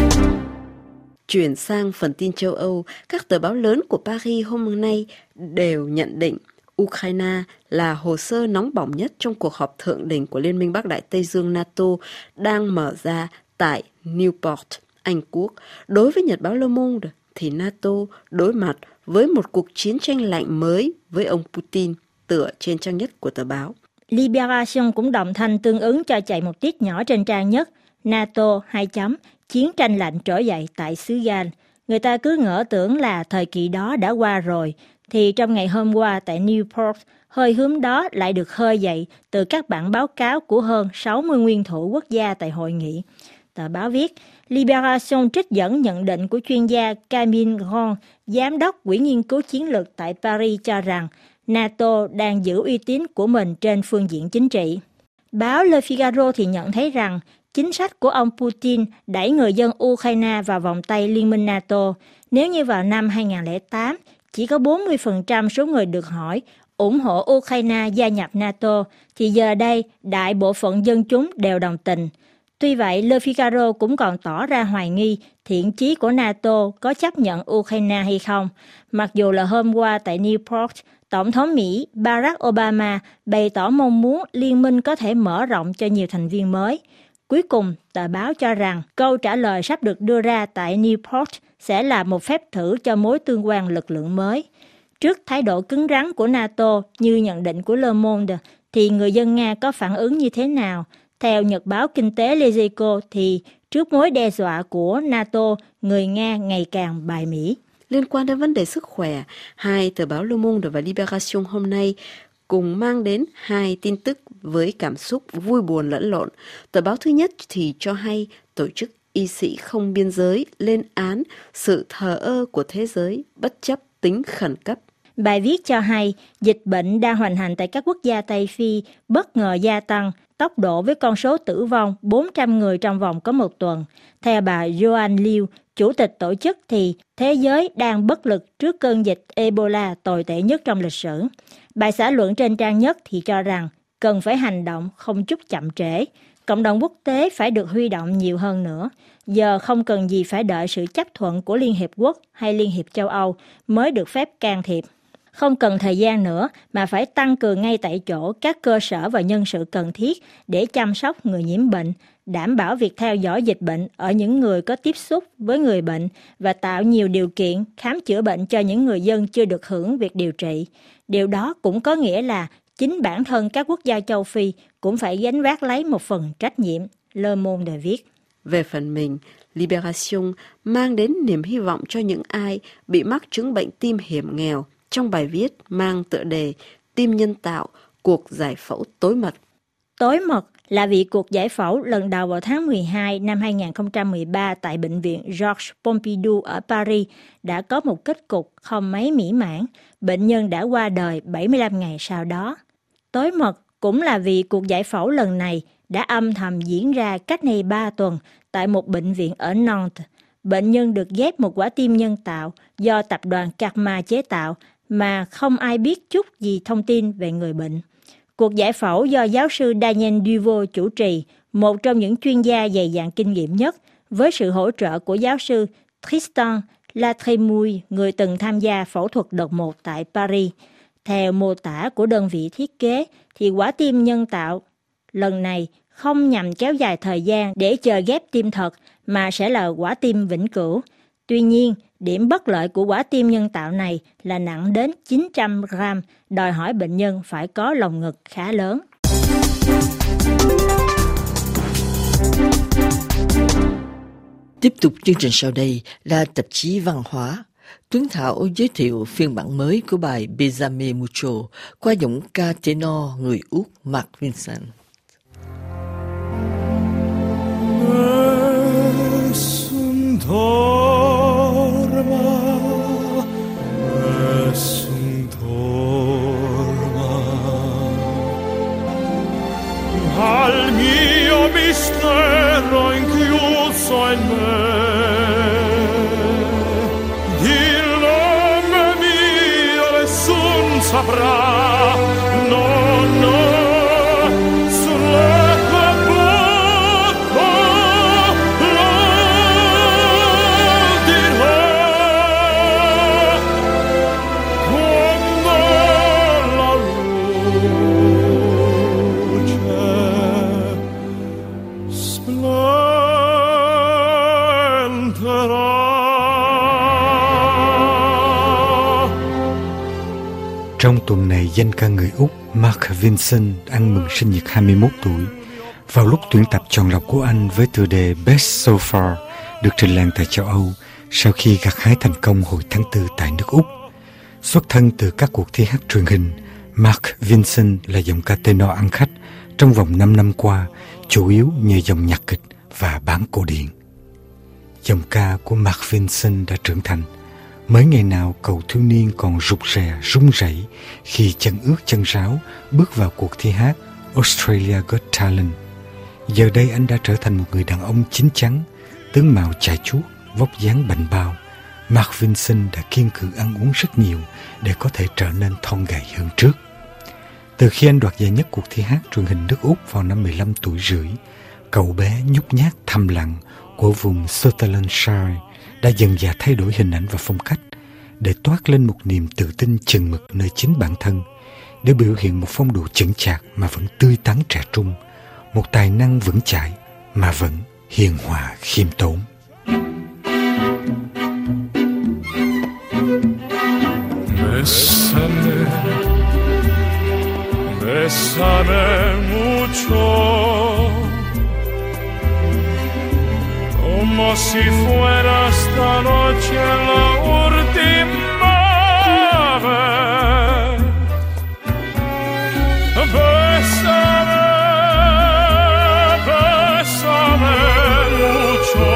Chuyển sang phần tin châu Âu, các tờ báo lớn của Paris hôm nay đều nhận định Ukraine là hồ sơ nóng bỏng nhất trong cuộc họp thượng đỉnh của Liên minh Bắc Đại Tây Dương NATO đang mở ra tại Newport, Anh Quốc. Đối với Nhật báo Le Monde, thì NATO đối mặt với một cuộc chiến tranh lạnh mới với ông Putin, tựa trên trang nhất của tờ báo. Libération cũng đồng thanh tương ứng cho chạy một tiết nhỏ trên trang nhất. NATO hai chấm chiến tranh lạnh trỗi dậy tại xứ Galles. Người ta cứ ngỡ tưởng là thời kỳ đó đã qua rồi, thì trong ngày hôm qua tại Newport, hơi hướng đó lại được khơi dậy từ các bản báo cáo của hơn sáu mươi nguyên thủ quốc gia tại hội nghị. Tờ báo viết, Libération trích dẫn nhận định của chuyên gia Camille Grand, giám đốc Quỹ nghiên cứu chiến lược tại Paris cho rằng NATO đang giữ uy tín của mình trên phương diện chính trị. Báo Le Figaro thì nhận thấy rằng chính sách của ông Putin đẩy người dân Ukraine vào vòng tay Liên minh NATO. Nếu như vào năm hai không không tám, chỉ có bốn mươi phần trăm số người được hỏi ủng hộ Ukraine gia nhập NATO, thì giờ đây đại bộ phận dân chúng đều đồng tình. Tuy vậy, Le Figaro cũng còn tỏ ra hoài nghi thiện chí của NATO có chấp nhận Ukraine hay không. Mặc dù là hôm qua tại Newport, Tổng thống Mỹ Barack Obama bày tỏ mong muốn liên minh có thể mở rộng cho nhiều thành viên mới. Cuối cùng, tờ báo cho rằng câu trả lời sắp được đưa ra tại Newport sẽ là một phép thử cho mối tương quan lực lượng mới. Trước thái độ cứng rắn của NATO như nhận định của Le Monde, thì người dân Nga có phản ứng như thế nào? Theo nhật báo kinh tế Les Echos thì trước mối đe dọa của NATO, người Nga ngày càng bài Mỹ. Liên quan đến vấn đề sức khỏe, hai tờ báo Le Monde và Libération hôm nay cùng mang đến hai tin tức với cảm xúc vui buồn lẫn lộn. Tờ báo thứ nhất thì cho hay tổ chức y sĩ không biên giới lên án sự thờ ơ của thế giới bất chấp tính khẩn cấp. Bài viết cho hay dịch bệnh đang hoành hành tại các quốc gia Tây Phi bất ngờ gia tăng tốc độ với con số tử vong bốn trăm người trong vòng có một tuần. Theo bà Joan Liu, chủ tịch tổ chức, thì thế giới đang bất lực trước cơn dịch Ebola tồi tệ nhất trong lịch sử. Bài xã luận trên trang nhất thì cho rằng cần phải hành động không chút chậm trễ. Cộng đồng quốc tế phải được huy động nhiều hơn nữa. Giờ không cần gì phải đợi sự chấp thuận của Liên Hiệp Quốc hay Liên hiệp châu Âu mới được phép can thiệp. Không cần thời gian nữa mà phải tăng cường ngay tại chỗ các cơ sở và nhân sự cần thiết để chăm sóc người nhiễm bệnh, đảm bảo việc theo dõi dịch bệnh ở những người có tiếp xúc với người bệnh và tạo nhiều điều kiện khám chữa bệnh cho những người dân chưa được hưởng việc điều trị. Điều đó cũng có nghĩa là chính bản thân các quốc gia châu Phi cũng phải gánh vác lấy một phần trách nhiệm, Le Monde viết. Về phần mình, Libération mang đến niềm hy vọng cho những ai bị mắc chứng bệnh tim hiểm nghèo trong bài viết mang tựa đề Tim nhân tạo, cuộc giải phẫu tối mật. Tối mật là vì cuộc giải phẫu lần đầu vào tháng mười hai năm hai không một ba tại Bệnh viện Georges Pompidou ở Paris đã có một kết cục không mấy mỹ mãn. Bệnh nhân đã qua đời bảy mươi lăm ngày sau đó. Tối mật cũng là vì cuộc giải phẫu lần này đã âm thầm diễn ra cách đây ba tuần tại một bệnh viện ở Nantes. Bệnh nhân được ghép một quả tim nhân tạo do tập đoàn Karma chế tạo mà không ai biết chút gì thông tin về người bệnh. Cuộc giải phẫu do giáo sư Daniel Duveau chủ trì, một trong những chuyên gia dày dặn kinh nghiệm nhất, với sự hỗ trợ của giáo sư Tristan Latremoille, người từng tham gia phẫu thuật đợt một tại Paris. Theo mô tả của đơn vị thiết kế, thì quả tim nhân tạo lần này không nhằm kéo dài thời gian để chờ ghép tim thật, mà sẽ là quả tim vĩnh cửu. Tuy nhiên, điểm bất lợi của quả tim nhân tạo này là nặng đến chín trăm gram, đòi hỏi bệnh nhân phải có lồng ngực khá lớn. Tiếp tục chương trình sau đây là tạp chí văn hóa. Tuấn Thảo giới thiệu phiên bản mới của bài Besame Mucho qua giọng ca tenor người Úc Mark Vincent. Al mio mistero inchiuso in me, il nome mio nessun saprà, non Trong tuần này, danh ca người Úc Mark Vincent ăn mừng sinh nhật hai mươi mốt tuổi. Vào lúc tuyển tập chọn lọc của anh với tựa đề Best So Far được trình làng tại châu Âu sau khi gặt hái thành công hồi tháng tư tại nước Úc. Xuất thân từ các cuộc thi hát truyền hình, Mark Vincent là giọng ca tenor ăn khách trong vòng năm năm qua, chủ yếu nhờ dòng nhạc kịch và bản cổ điển. Giọng ca của Mark Vincent đã trưởng thành. Mới ngày nào cậu thiếu niên còn rụt rè, run rẩy khi chân ướt chân ráo bước vào cuộc thi hát Australia Got Talent. Giờ đây anh đã trở thành một người đàn ông chín chắn, tướng mạo chải chuốt, vóc dáng bảnh bao. Mark Vincent đã kiêng cữ ăn uống rất nhiều để có thể trở nên thon gầy hơn trước. Từ khi anh đoạt giải nhất cuộc thi hát truyền hình nước Úc vào năm mười lăm tuổi rưỡi, cậu bé nhút nhát thầm lặng của vùng Sutherlandshire đã dần dà thay đổi hình ảnh và phong cách để toát lên một niềm tự tin chừng mực nơi chính bản thân, để biểu hiện một phong độ chững chạc mà vẫn tươi tắn trẻ trung, một tài năng vững chãi mà vẫn hiền hòa khiêm tốn. Bésame, bésame mucho, como si fuera esta noche la última vez. Bésame, bésame mucho,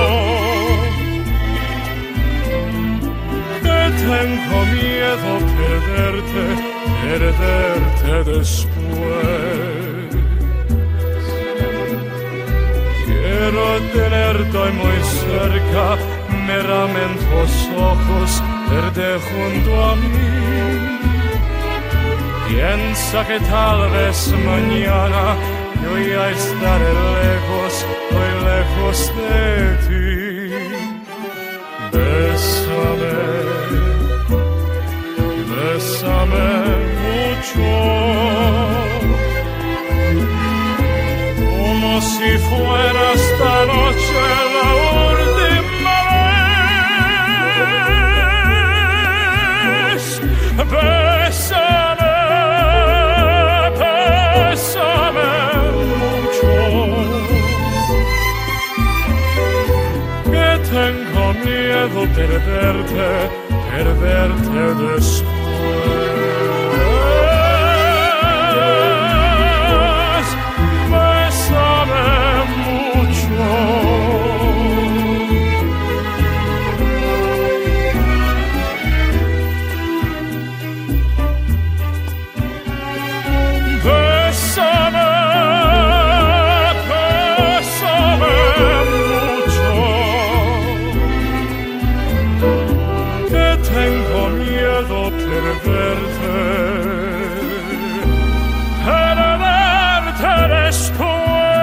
que tengo miedo perderte, perderte después. Quiero tenerte muy cerca, mírame en tus ojos, verte junto a mí. Piensa que tal vez mañana yo ya estaré lejos, muy lejos de ti. Bésame, bésame mucho, como si fuera esta noche la última vez. Bésame, bésame mucho, que tengo miedo perderte, perderte después. Bésame mucho. Bésame, bésame mucho, que tengo miedo perderte, perderte después.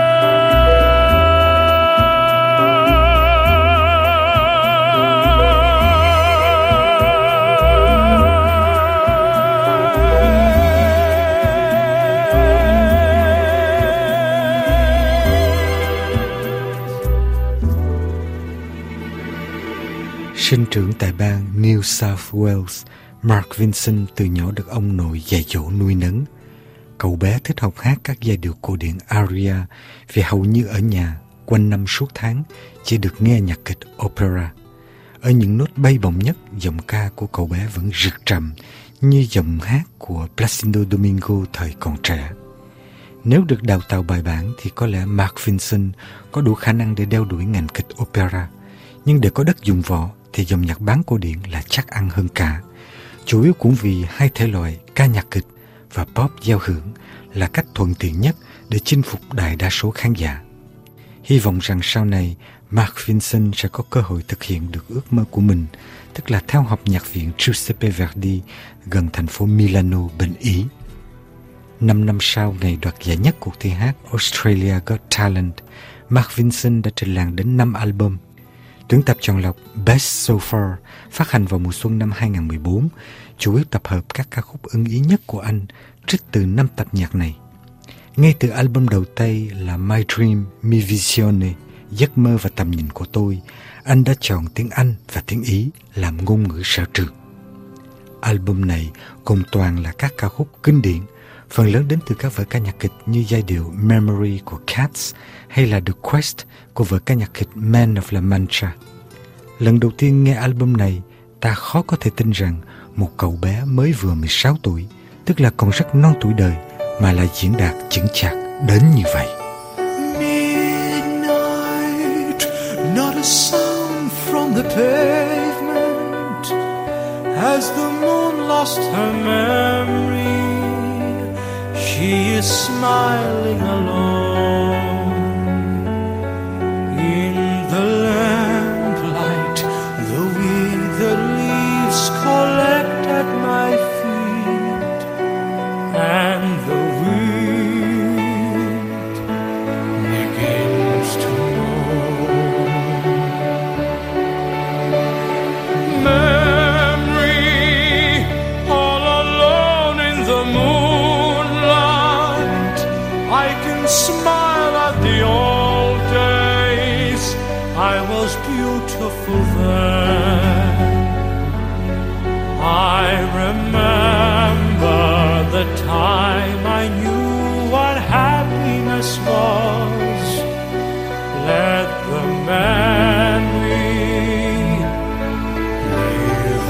Sinh trưởng tại bang New South Wales, Mark Vincent từ nhỏ được ông nội dạy dỗ nuôi nấng. Cậu bé thích học hát các giai điệu cổ điển aria vì hầu như ở nhà, quanh năm suốt tháng, chỉ được nghe nhạc kịch opera. Ở những nốt bay bổng nhất, giọng ca của cậu bé vẫn rực trầm như giọng hát của Placido Domingo thời còn trẻ. Nếu được đào tạo bài bản thì có lẽ Mark Vincent có đủ khả năng để đeo đuổi ngành kịch opera. Nhưng để có đất dụng võ thì dòng nhạc bán cổ điển là chắc ăn hơn cả. Chủ yếu cũng vì hai thể loại ca nhạc kịch và pop giao hưởng là cách thuận tiện nhất để chinh phục đại đa số khán giả. Hy vọng rằng sau này Mark Vincent sẽ có cơ hội thực hiện được ước mơ của mình, tức là theo học nhạc viện Giuseppe Verdi gần thành phố Milano, bên Ý. Năm năm sau ngày đoạt giải nhất cuộc thi hát Australia Got Talent, Mark Vincent đã trình làng đến năm album. Tuyển tập chọn lọc Best So Far phát hành vào mùa xuân năm hai không một bốn, chủ yếu tập hợp các ca khúc ưng ý nhất của anh trích từ năm tập nhạc này. Ngay từ album đầu tay là My Dream, Mi Visione, Giấc mơ và tầm nhìn của tôi, anh đã chọn tiếng Anh và tiếng Ý làm ngôn ngữ sở trường. Album này gồm toàn là các ca khúc kinh điển, phần lớn đến từ các vở ca nhạc kịch như giai điệu Memory của Cats hay là The Quest của vở ca nhạc kịch Man of La Mancha. Lần đầu tiên nghe album này, ta khó có thể tin rằng một cậu bé mới vừa mười sáu tuổi, tức là còn rất non tuổi đời, mà lại diễn đạt chững chạc đến như vậy. Midnight, not a sound from the pavement, as the moon lost her memory, she is smiling alone in the lamplight. The withered leaves collect at my feet, and the wind begins to moan. Memory, all alone in the moonlight, I can smile at the old days. I was beautiful then. I remember the time I knew what happiness was. Let the memory live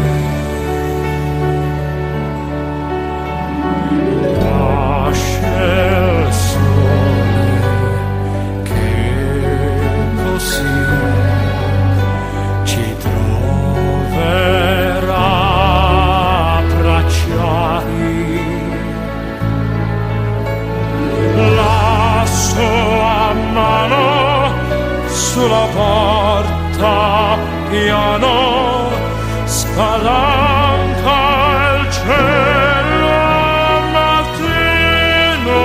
again. Lascia il sole che così ci troverà abbracciati. Lasso a mano sulla porta piano spalanca il cielo al mattino.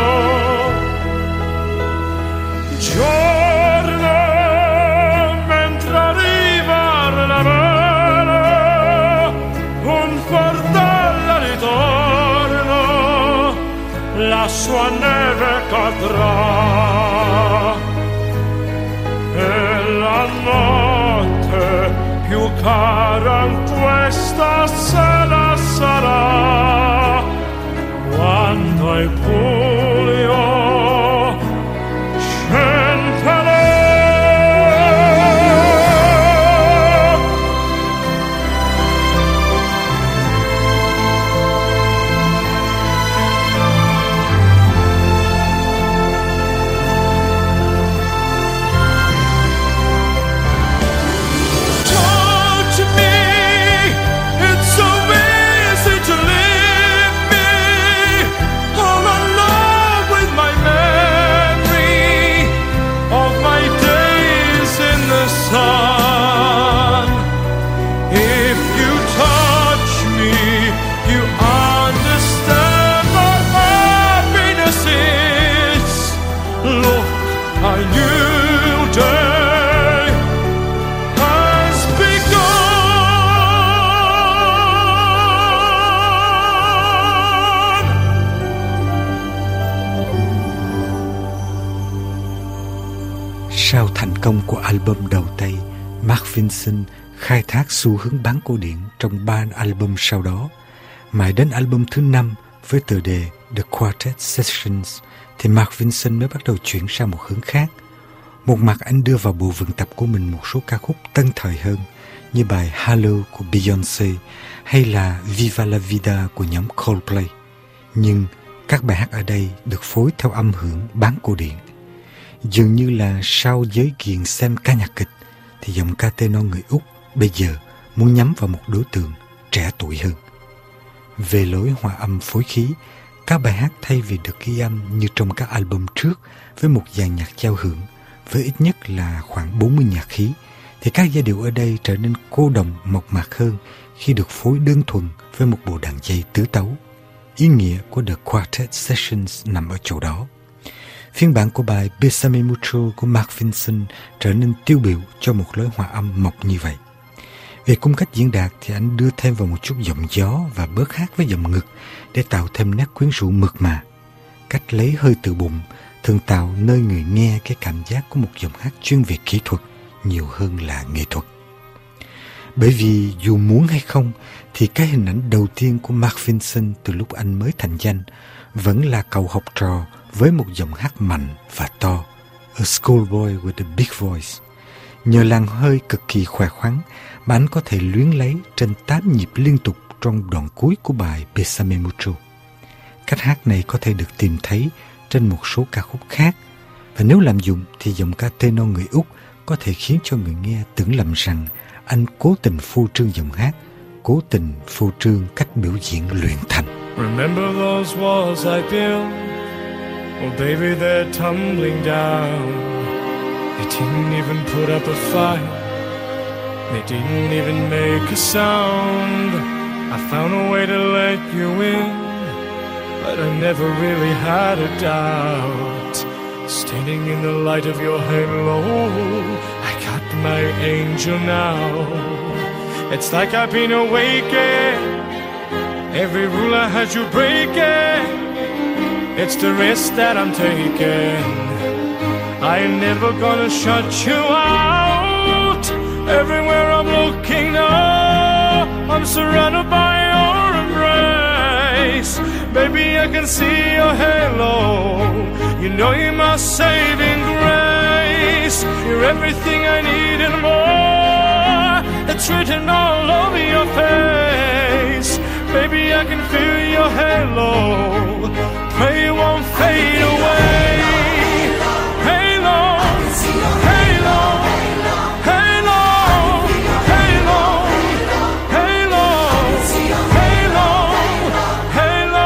Giorno mentre arriva la mela, un fardello ritorno, la sua neve cadrà e la notte più cara in questa sera sarà quando il buio scenderà. Sau thành công của album đầu tay, Mark Vinson khai thác xu hướng bán cổ điển trong ba album sau đó. Mãi đến album thứ năm với tựa đề The Quartet Sessions thì Mark Vinson mới bắt đầu chuyển sang một hướng khác. Một mặt anh đưa vào bộ vựng tập của mình một số ca khúc tân thời hơn như bài Hello của Beyoncé hay là Viva la Vida của nhóm Coldplay. Nhưng các bài hát ở đây được phối theo âm hưởng bán cổ điển. Dường như là sau giới nghiện xem ca nhạc kịch thì dòng ca tenor người Úc bây giờ muốn nhắm vào một đối tượng trẻ tuổi hơn. Về lối hòa âm phối khí, các bài hát thay vì được ghi âm như trong các album trước với một dàn nhạc giao hưởng với ít nhất là khoảng bốn mươi nhạc khí, thì các giai điệu ở đây trở nên cô đồng mộc mạc hơn khi được phối đơn thuần với một bộ đàn dây tứ tấu. Ý nghĩa của The Quartet Sessions nằm ở chỗ đó. Phiên bản của bài Bésame Mucho của Mark Vinson trở nên tiêu biểu cho một lối hòa âm mộc như vậy. Về cung cách diễn đạt thì anh đưa thêm vào một chút giọng gió và bớt hát với giọng ngực để tạo thêm nét quyến rũ mượt mà. Cách lấy hơi từ bụng thường tạo nơi người nghe cái cảm giác của một giọng hát chuyên về kỹ thuật nhiều hơn là nghệ thuật. Bởi vì dù muốn hay không thì cái hình ảnh đầu tiên của Mark Vincent từ lúc anh mới thành danh vẫn là cậu học trò với một giọng hát mạnh và to, a schoolboy with a big voice. Nhờ làn hơi cực kỳ khỏe khoắn mà anh có thể luyến lấy trên tám nhịp liên tục trong đoạn cuối của bài Bésame Mucho. Cách hát này có thể được tìm thấy trên một số ca khúc khác, và nếu lạm dụng thì giọng ca tenor người Úc có thể khiến cho người nghe tưởng lầm rằng anh cố tình phô trương giọng hát, cố tình phô trương cách biểu diễn luyện thành. Remember those walls I built? Well, baby, they're tumbling down. They didn't even put up a fight. They didn't even make a sound. I found a way to let you in, but I never really had a doubt. Standing in the light of your halo, I got my angel now. It's like I've been awakened. Every rule I had you breaking. It's the risk that I'm taking. I ain't never gonna shut you out. Everywhere I'm looking now, I'm surrounded by your embrace. Baby, I can see your halo. You know you're my saving grace. You're everything I need and more. It's written all over your face. Baby, I can feel your halo. Pray it won't fade away. Halo, halo, halo, halo, halo, halo, halo.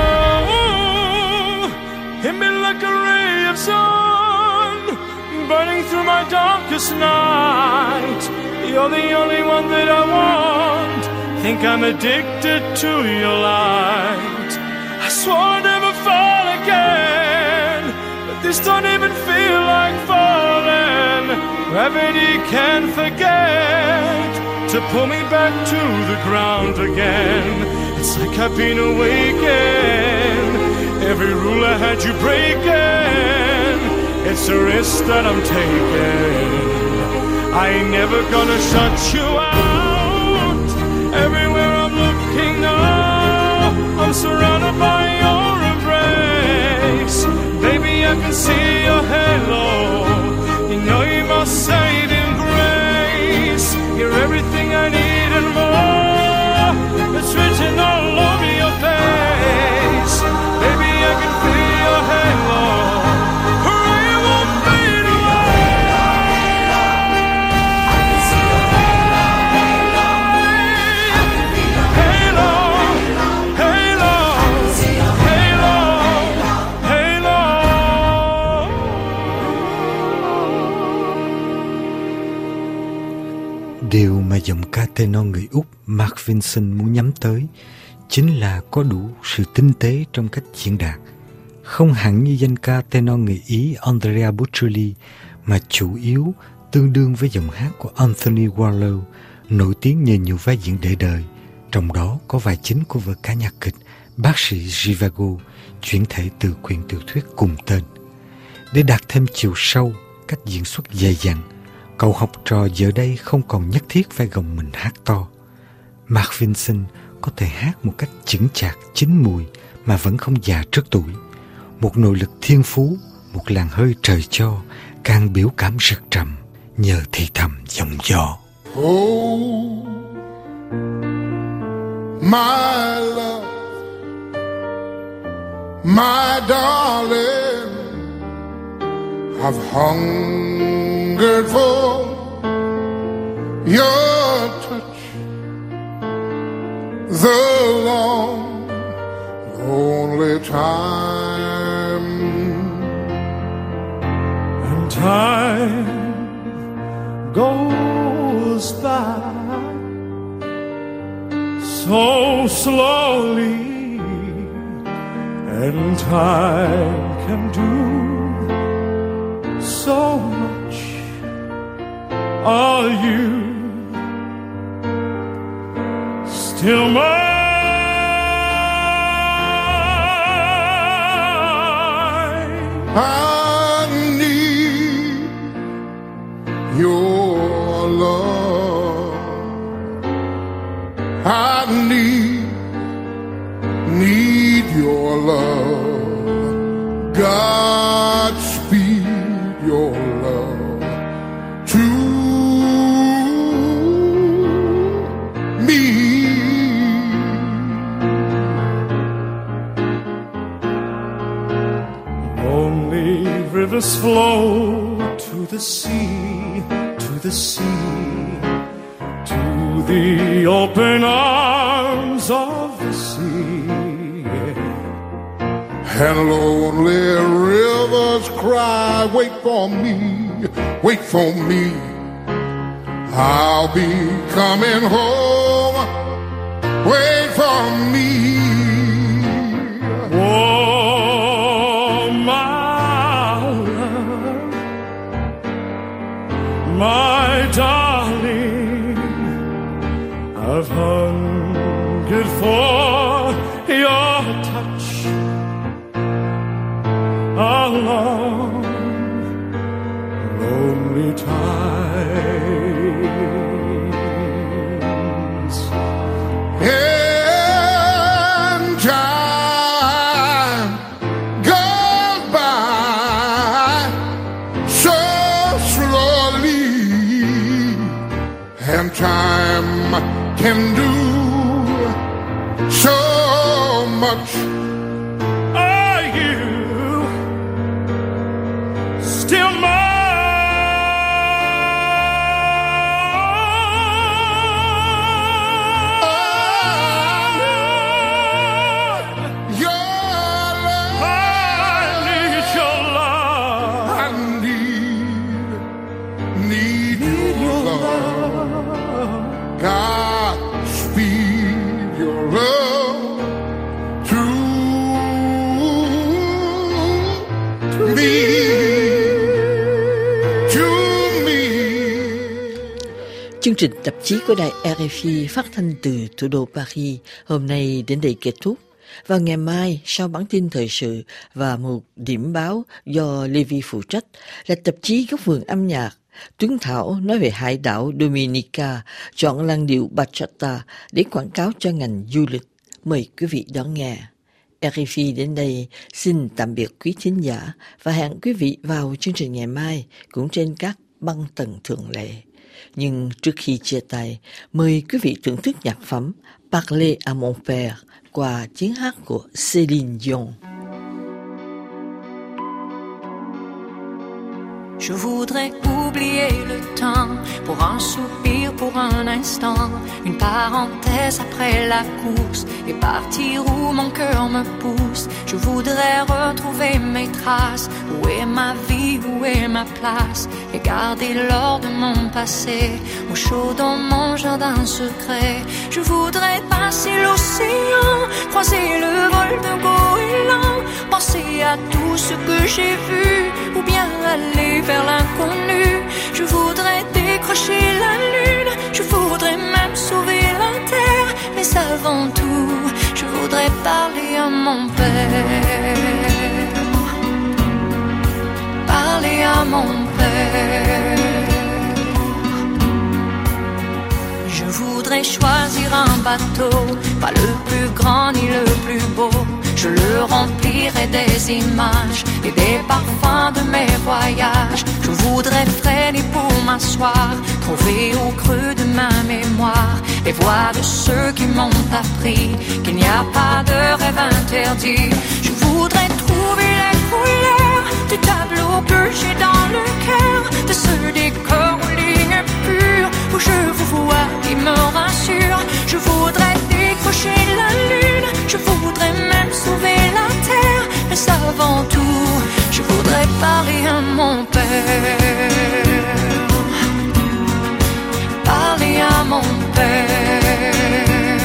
Hit me like a ray of sun, burning through my darkest night. You're the only one that I want. Think I'm addicted to your light. I swore I'd never fall again, but this don't even feel like falling. Gravity can't forget to pull me back to the ground again. It's like I've been awakened. Every rule I had you breaking. It's a risk that I'm taking. I ain't never gonna shut you out. Everywhere I'm looking now, I'm surrounded by your embrace. Baby, I can see your halo. You know you're my saving grace. You're everything I need and more. It's written all over your face. Baby, I can feel your halo. Hurry, it won't fade away. Điều mà giọng ca tenor người Úc Mark Vincent muốn nhắm tới chính là có đủ sự tinh tế trong cách diễn đạt, không hẳn như danh ca tenor người Ý Andrea Bocelli, mà chủ yếu tương đương với giọng hát của Anthony Warlow, nổi tiếng nhờ nhiều vai diễn để đời, trong đó có vai chính của vở ca nhạc kịch Bác sĩ Zhivago, chuyển thể từ quyển tiểu thuyết cùng tên. Để đạt thêm chiều sâu, cách diễn xuất dày dặn, cậu học trò giờ đây không còn nhất thiết phải gồng mình hát to. Mark Vincent có thể hát một cách chững chạc, chín mùi mà vẫn không già trước tuổi. Một nội lực thiên phú, một làn hơi trời cho, càng biểu cảm rực trầm nhờ thì thầm giọng gió. Oh, my love, my darling, I've hungered for your touch, the long, lonely time. And time goes by so slowly, and time can do so much. Are you still mine? I need your love. rivers flow to the sea, to the sea, to the open arms of the sea. And lonely rivers cry, wait for me, wait for me. I'll be coming home, wait for me. Oh, my love, my darling, I've hungered for your touch a long, lonely time. And time goes by so slowly, and time can do so much. Are you still mine? Chương trình tạp chí của đài rờ ép i phát thanh từ thủ đô Paris hôm nay đến đây kết thúc. Vào ngày mai, sau bản tin thời sự và một điểm báo do Levi phụ trách, là tạp chí Góc vườn âm nhạc. Tuấn Thảo nói về hải đảo Dominica, chọn làn điệu bachata để quảng cáo cho ngành du lịch. Mời quý vị đón nghe. rờ ép i đến đây xin tạm biệt quý thính giả và hẹn quý vị vào chương trình ngày mai cũng trên các băng tần thường lệ. Nhưng trước khi chia tay, mời quý vị thưởng thức nhạc phẩm Parler à mon père qua tiếng hát của Céline Dion. Je voudrais oublier le temps pour un soupir, pour un instant, une parenthèse après la course et partir où mon cœur me pousse. Je voudrais retrouver mes traces, où est ma vie, où est ma place, et garder l'or de mon passé au chaud dans mon jardin secret. Je voudrais passer l'océan, croiser le vol de goéland, penser à tout ce que j'ai vu, ou bien aller vers l'inconnu. Je voudrais décrocher la lune, je voudrais même sauver la terre, mais avant tout, je voudrais parler à mon père. Parler à mon père. Je voudrais choisir un bateau, pas le plus grand ni le plus beau. Je le remplirai des images et des parfums de mes voyages. Je voudrais freiner pour m'asseoir, trouver au creux de ma mémoire les voix de ceux qui m'ont appris qu'il n'y a pas de rêve interdit. Je voudrais trouver les couleurs du tableau que j'ai dans le cœur, de ce décor aux lignes pures où je vous vois qui me rassure. Je voudrais décrocher la lune, je voudrais même sauver la terre, mais avant tout, je voudrais parler à mon père. Parler à mon père.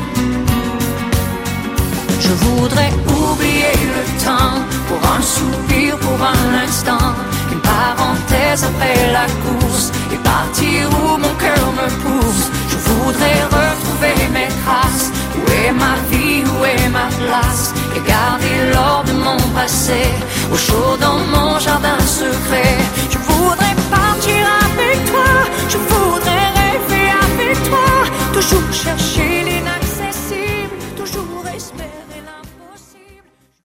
Je voudrais oublier le temps pour un soupir, pour un instant, une parenthèse après la course et partir où mon cœur me pousse. Je voudrais retrouver mes traces, où est ma vie, où est ma place, et garder l'or de mon passé au chaud dans mon jardin secret.